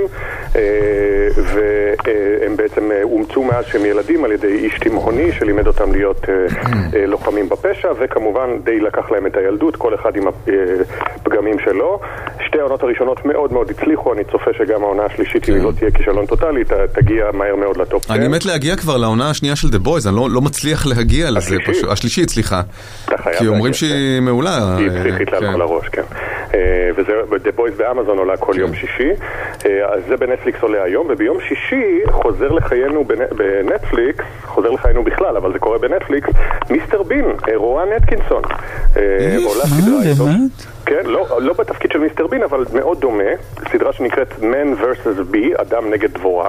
והם בעצם אומצו מאז שהם ילדים על ידי איש תימהוני שלימד אותם להיות לוחמים בפשע, וכמובן די לקח להם את הילדות, כל אחד עם הפגמים שלו. שתי העונות הראשונות מאוד מאוד הצליחו, אני צופה שגם העונה השלישית, אם לא תהיה כישלון טוטלי, תגיע מהר מאוד לטופ. אני מת להגיע כבר לעונה השנייה של The Boys, אני לא מצליח להגיע לזה, השלישית, סליחה. כי אומרים שהיא מעולה. היא צריכית לה על הראש, כן. וזה, The Boys באמזון עולה כל יום שישי, אז זה בנטפליקס עולה היום, וביום שישי חוזר לחיינו בנטפליקס, חוזר לחיינו בכלל, אבל זה קורה בנטפליקס, מיסטר בין, רואן אטקינסון. עולה סדרה איתו. כן, לא, לא בתפקיד של מיסטר בין, אבל מאוד דומה, סדרה שנקראת Man versus Bee, אדם נגד דבורה,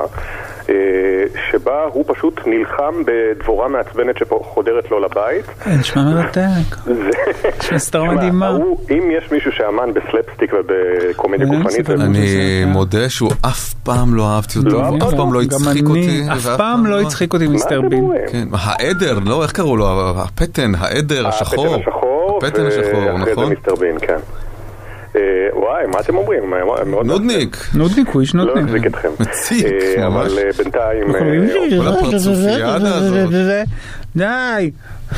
שבה הוא פשוט נלחם בדבורה מעצבנת שחודרת לו לבית. נשמע מרתק. זה סדרה מדהימה. אם יש מישהו שאמן בסלפסטיק ובקומדיה גופנית, אני מודה שהוא אף פעם לא אהבתי אותו, אף פעם לא הצחיק אותי. אף פעם לא הצחיק אותי מיסטר בין. העדר, לא, איך קראו לו? הפטן, העדר השחור. הפטן השחור, נכון? מיסטר בין, כן. וואי, מה אתם אומרים? נודניק. נודניק, הוא איש נודניק. לא החזיק אתכם. מציק, ממש. אבל בינתיים... כל הפרצופיאדה הזאת. די.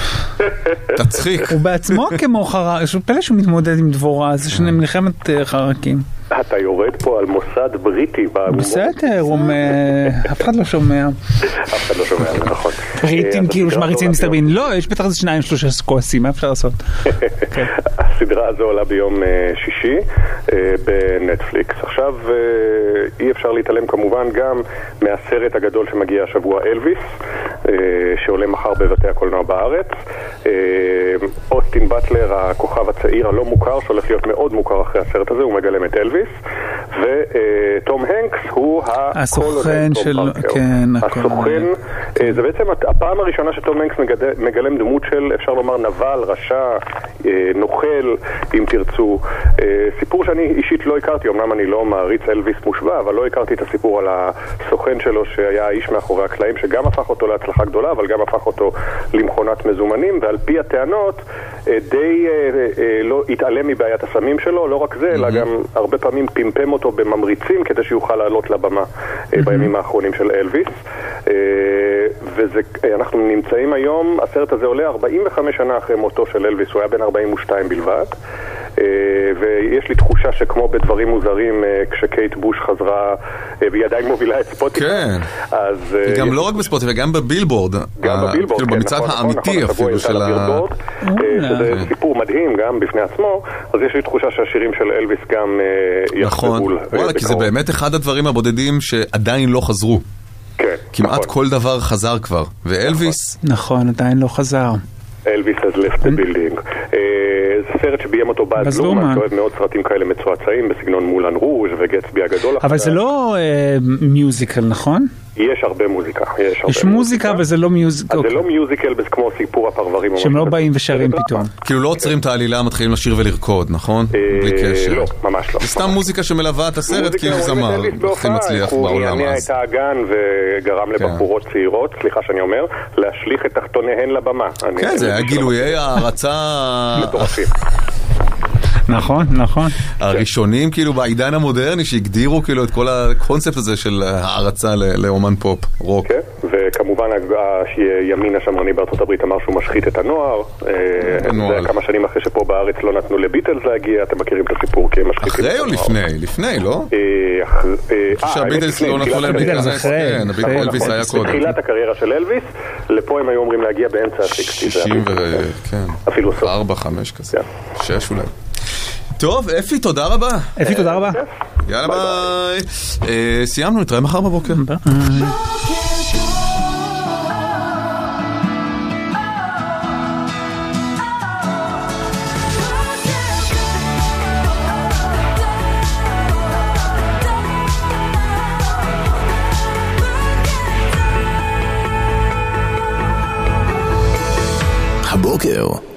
תצחיק. הוא בעצמו כמו חרק, יש לו פלא שהוא מתמודד עם דבורה, זה שני מלחמת חרקים. אתה יורד פה על מוסד בריטי. בסדר, אף אחד לא שומע. אף אחד לא שומע, זה נכון. בריטים כאילו שמריצים מיסטר בין, לא, יש בטח זה שניים שלושה כועסים, מה אפשר לעשות? הסדרה הזו עולה ביום שישי בנטפליקס. עכשיו אי אפשר להתעלם כמובן גם מהסרט הגדול שמגיע השבוע, אלוויס, שעולה מחר בבתי הקולנוע בארץ. אוסטין בטלר, הכוכב הצעיר הלא מוכר, שהולך להיות מאוד מוכר אחרי הסרט הזה, הוא מגלם את אלוויס, וטום הנקס הוא הסוכן של... הסוכן זה בעצם הפעם הראשונה שטום הנקס מגלם דמות של, אפשר לומר, נבל, רשע, נוכל, אם תרצו. סיפור שאני אישית לא הכרתי, אמנם אני לא מעריץ אלוויס מושבע, אבל לא הכרתי את הסיפור על הסוכן שלו שהיה האיש מאחורי הקלעים, שגם הפך אותו להצלחה גדולה, אבל גם הפך אותו למכונת מזומנים, ועל פי הטענות די לא התעלם מבעיית הסמים שלו, לא רק זה, אלא גם הרבה פעמים פימפם אותו בממריצים כדי שיוכל לעלות לבמה בימים האחרונים של אלוויס. ואנחנו נמצאים היום, הסרט הזה עולה ארבעים וחמש שנה אחרי מותו של אלוויס, הוא היה בן ארבעים ושתיים בלבד, ויש לי תחושה שכמו בדברים מוזרים, כשקייט בוש חזרה והיא עדיין מובילה את ספוטיפיי, אז גם לא רק בספוטיפיי, גם בבילבורד, גם בבילבורד, כאילו במצעד האמיתי אפילו של ה... שזה סיפור מדהים גם בפני עצמו, אז יש לי תחושה שהשירים של אלוויס גם יחזרו. וואלה, כי זה באמת אחד הדברים הבודדים שעדיין לא חזרו. כמעט כל דבר חזר כבר, ואלוויס... נכון, עדיין לא חזר. אלוויס has left the building. זה סרט שביים אותו באז לורמן, שאוהב מאוד סרטים כאלה מצועצעים, בסגנון מולן רוז' וגטסבי הגדול. אבל זה לא מיוזיקל, נכון? יש הרבה מוזיקה. יש מוזיקה, אבל זה לא מיוזיקל. זה לא מיוזיקל כמו סיפור הפרברים. שהם לא באים ושרים פתאום. כאילו לא עוצרים את העלילה, מתחילים לשיר ולרקוד, נכון? בלי קשר. לא, ממש לא. זה סתם מוזיקה שמלווה את הסרט, כאילו זמר. הכי מצליח בעולם אז. הוא יניע את האגן וגרם לבחורות צעירות, סליחה שאני אומר, להשליך את תחתוניהן לבמה. כן, זה היה גילויי הערצה... מטורפים. נכון, נכון. הראשונים כאילו בעידן המודרני שהגדירו כאילו את כל הקונספט הזה של הערצה לאומן פופ, רוק. כן, וכמובן הימין השמרני בארצות הברית אמר שהוא משחית את הנוער. זה כמה שנים אחרי שפה בארץ לא נתנו לביטלס להגיע, אתם מכירים את הסיפור כי הם משחיתים את הנוער. אחרי או לפני? לפני, לא? אה, שהביטלס לא נתנו להם להיכנס. כן, אלוויס היה קודם. בתחילת הקריירה של אלוויס, לפה הם היו אומרים להגיע באמצע ה-שישים. שישים ו... כן. אפילו סוף. ארבע, חמש כזה. שש אולי. טוב, אפי, תודה רבה. אפי, תודה רבה. יאללה ביי. סיימנו, נתראה מחר בבוקר. ביי. הבוקר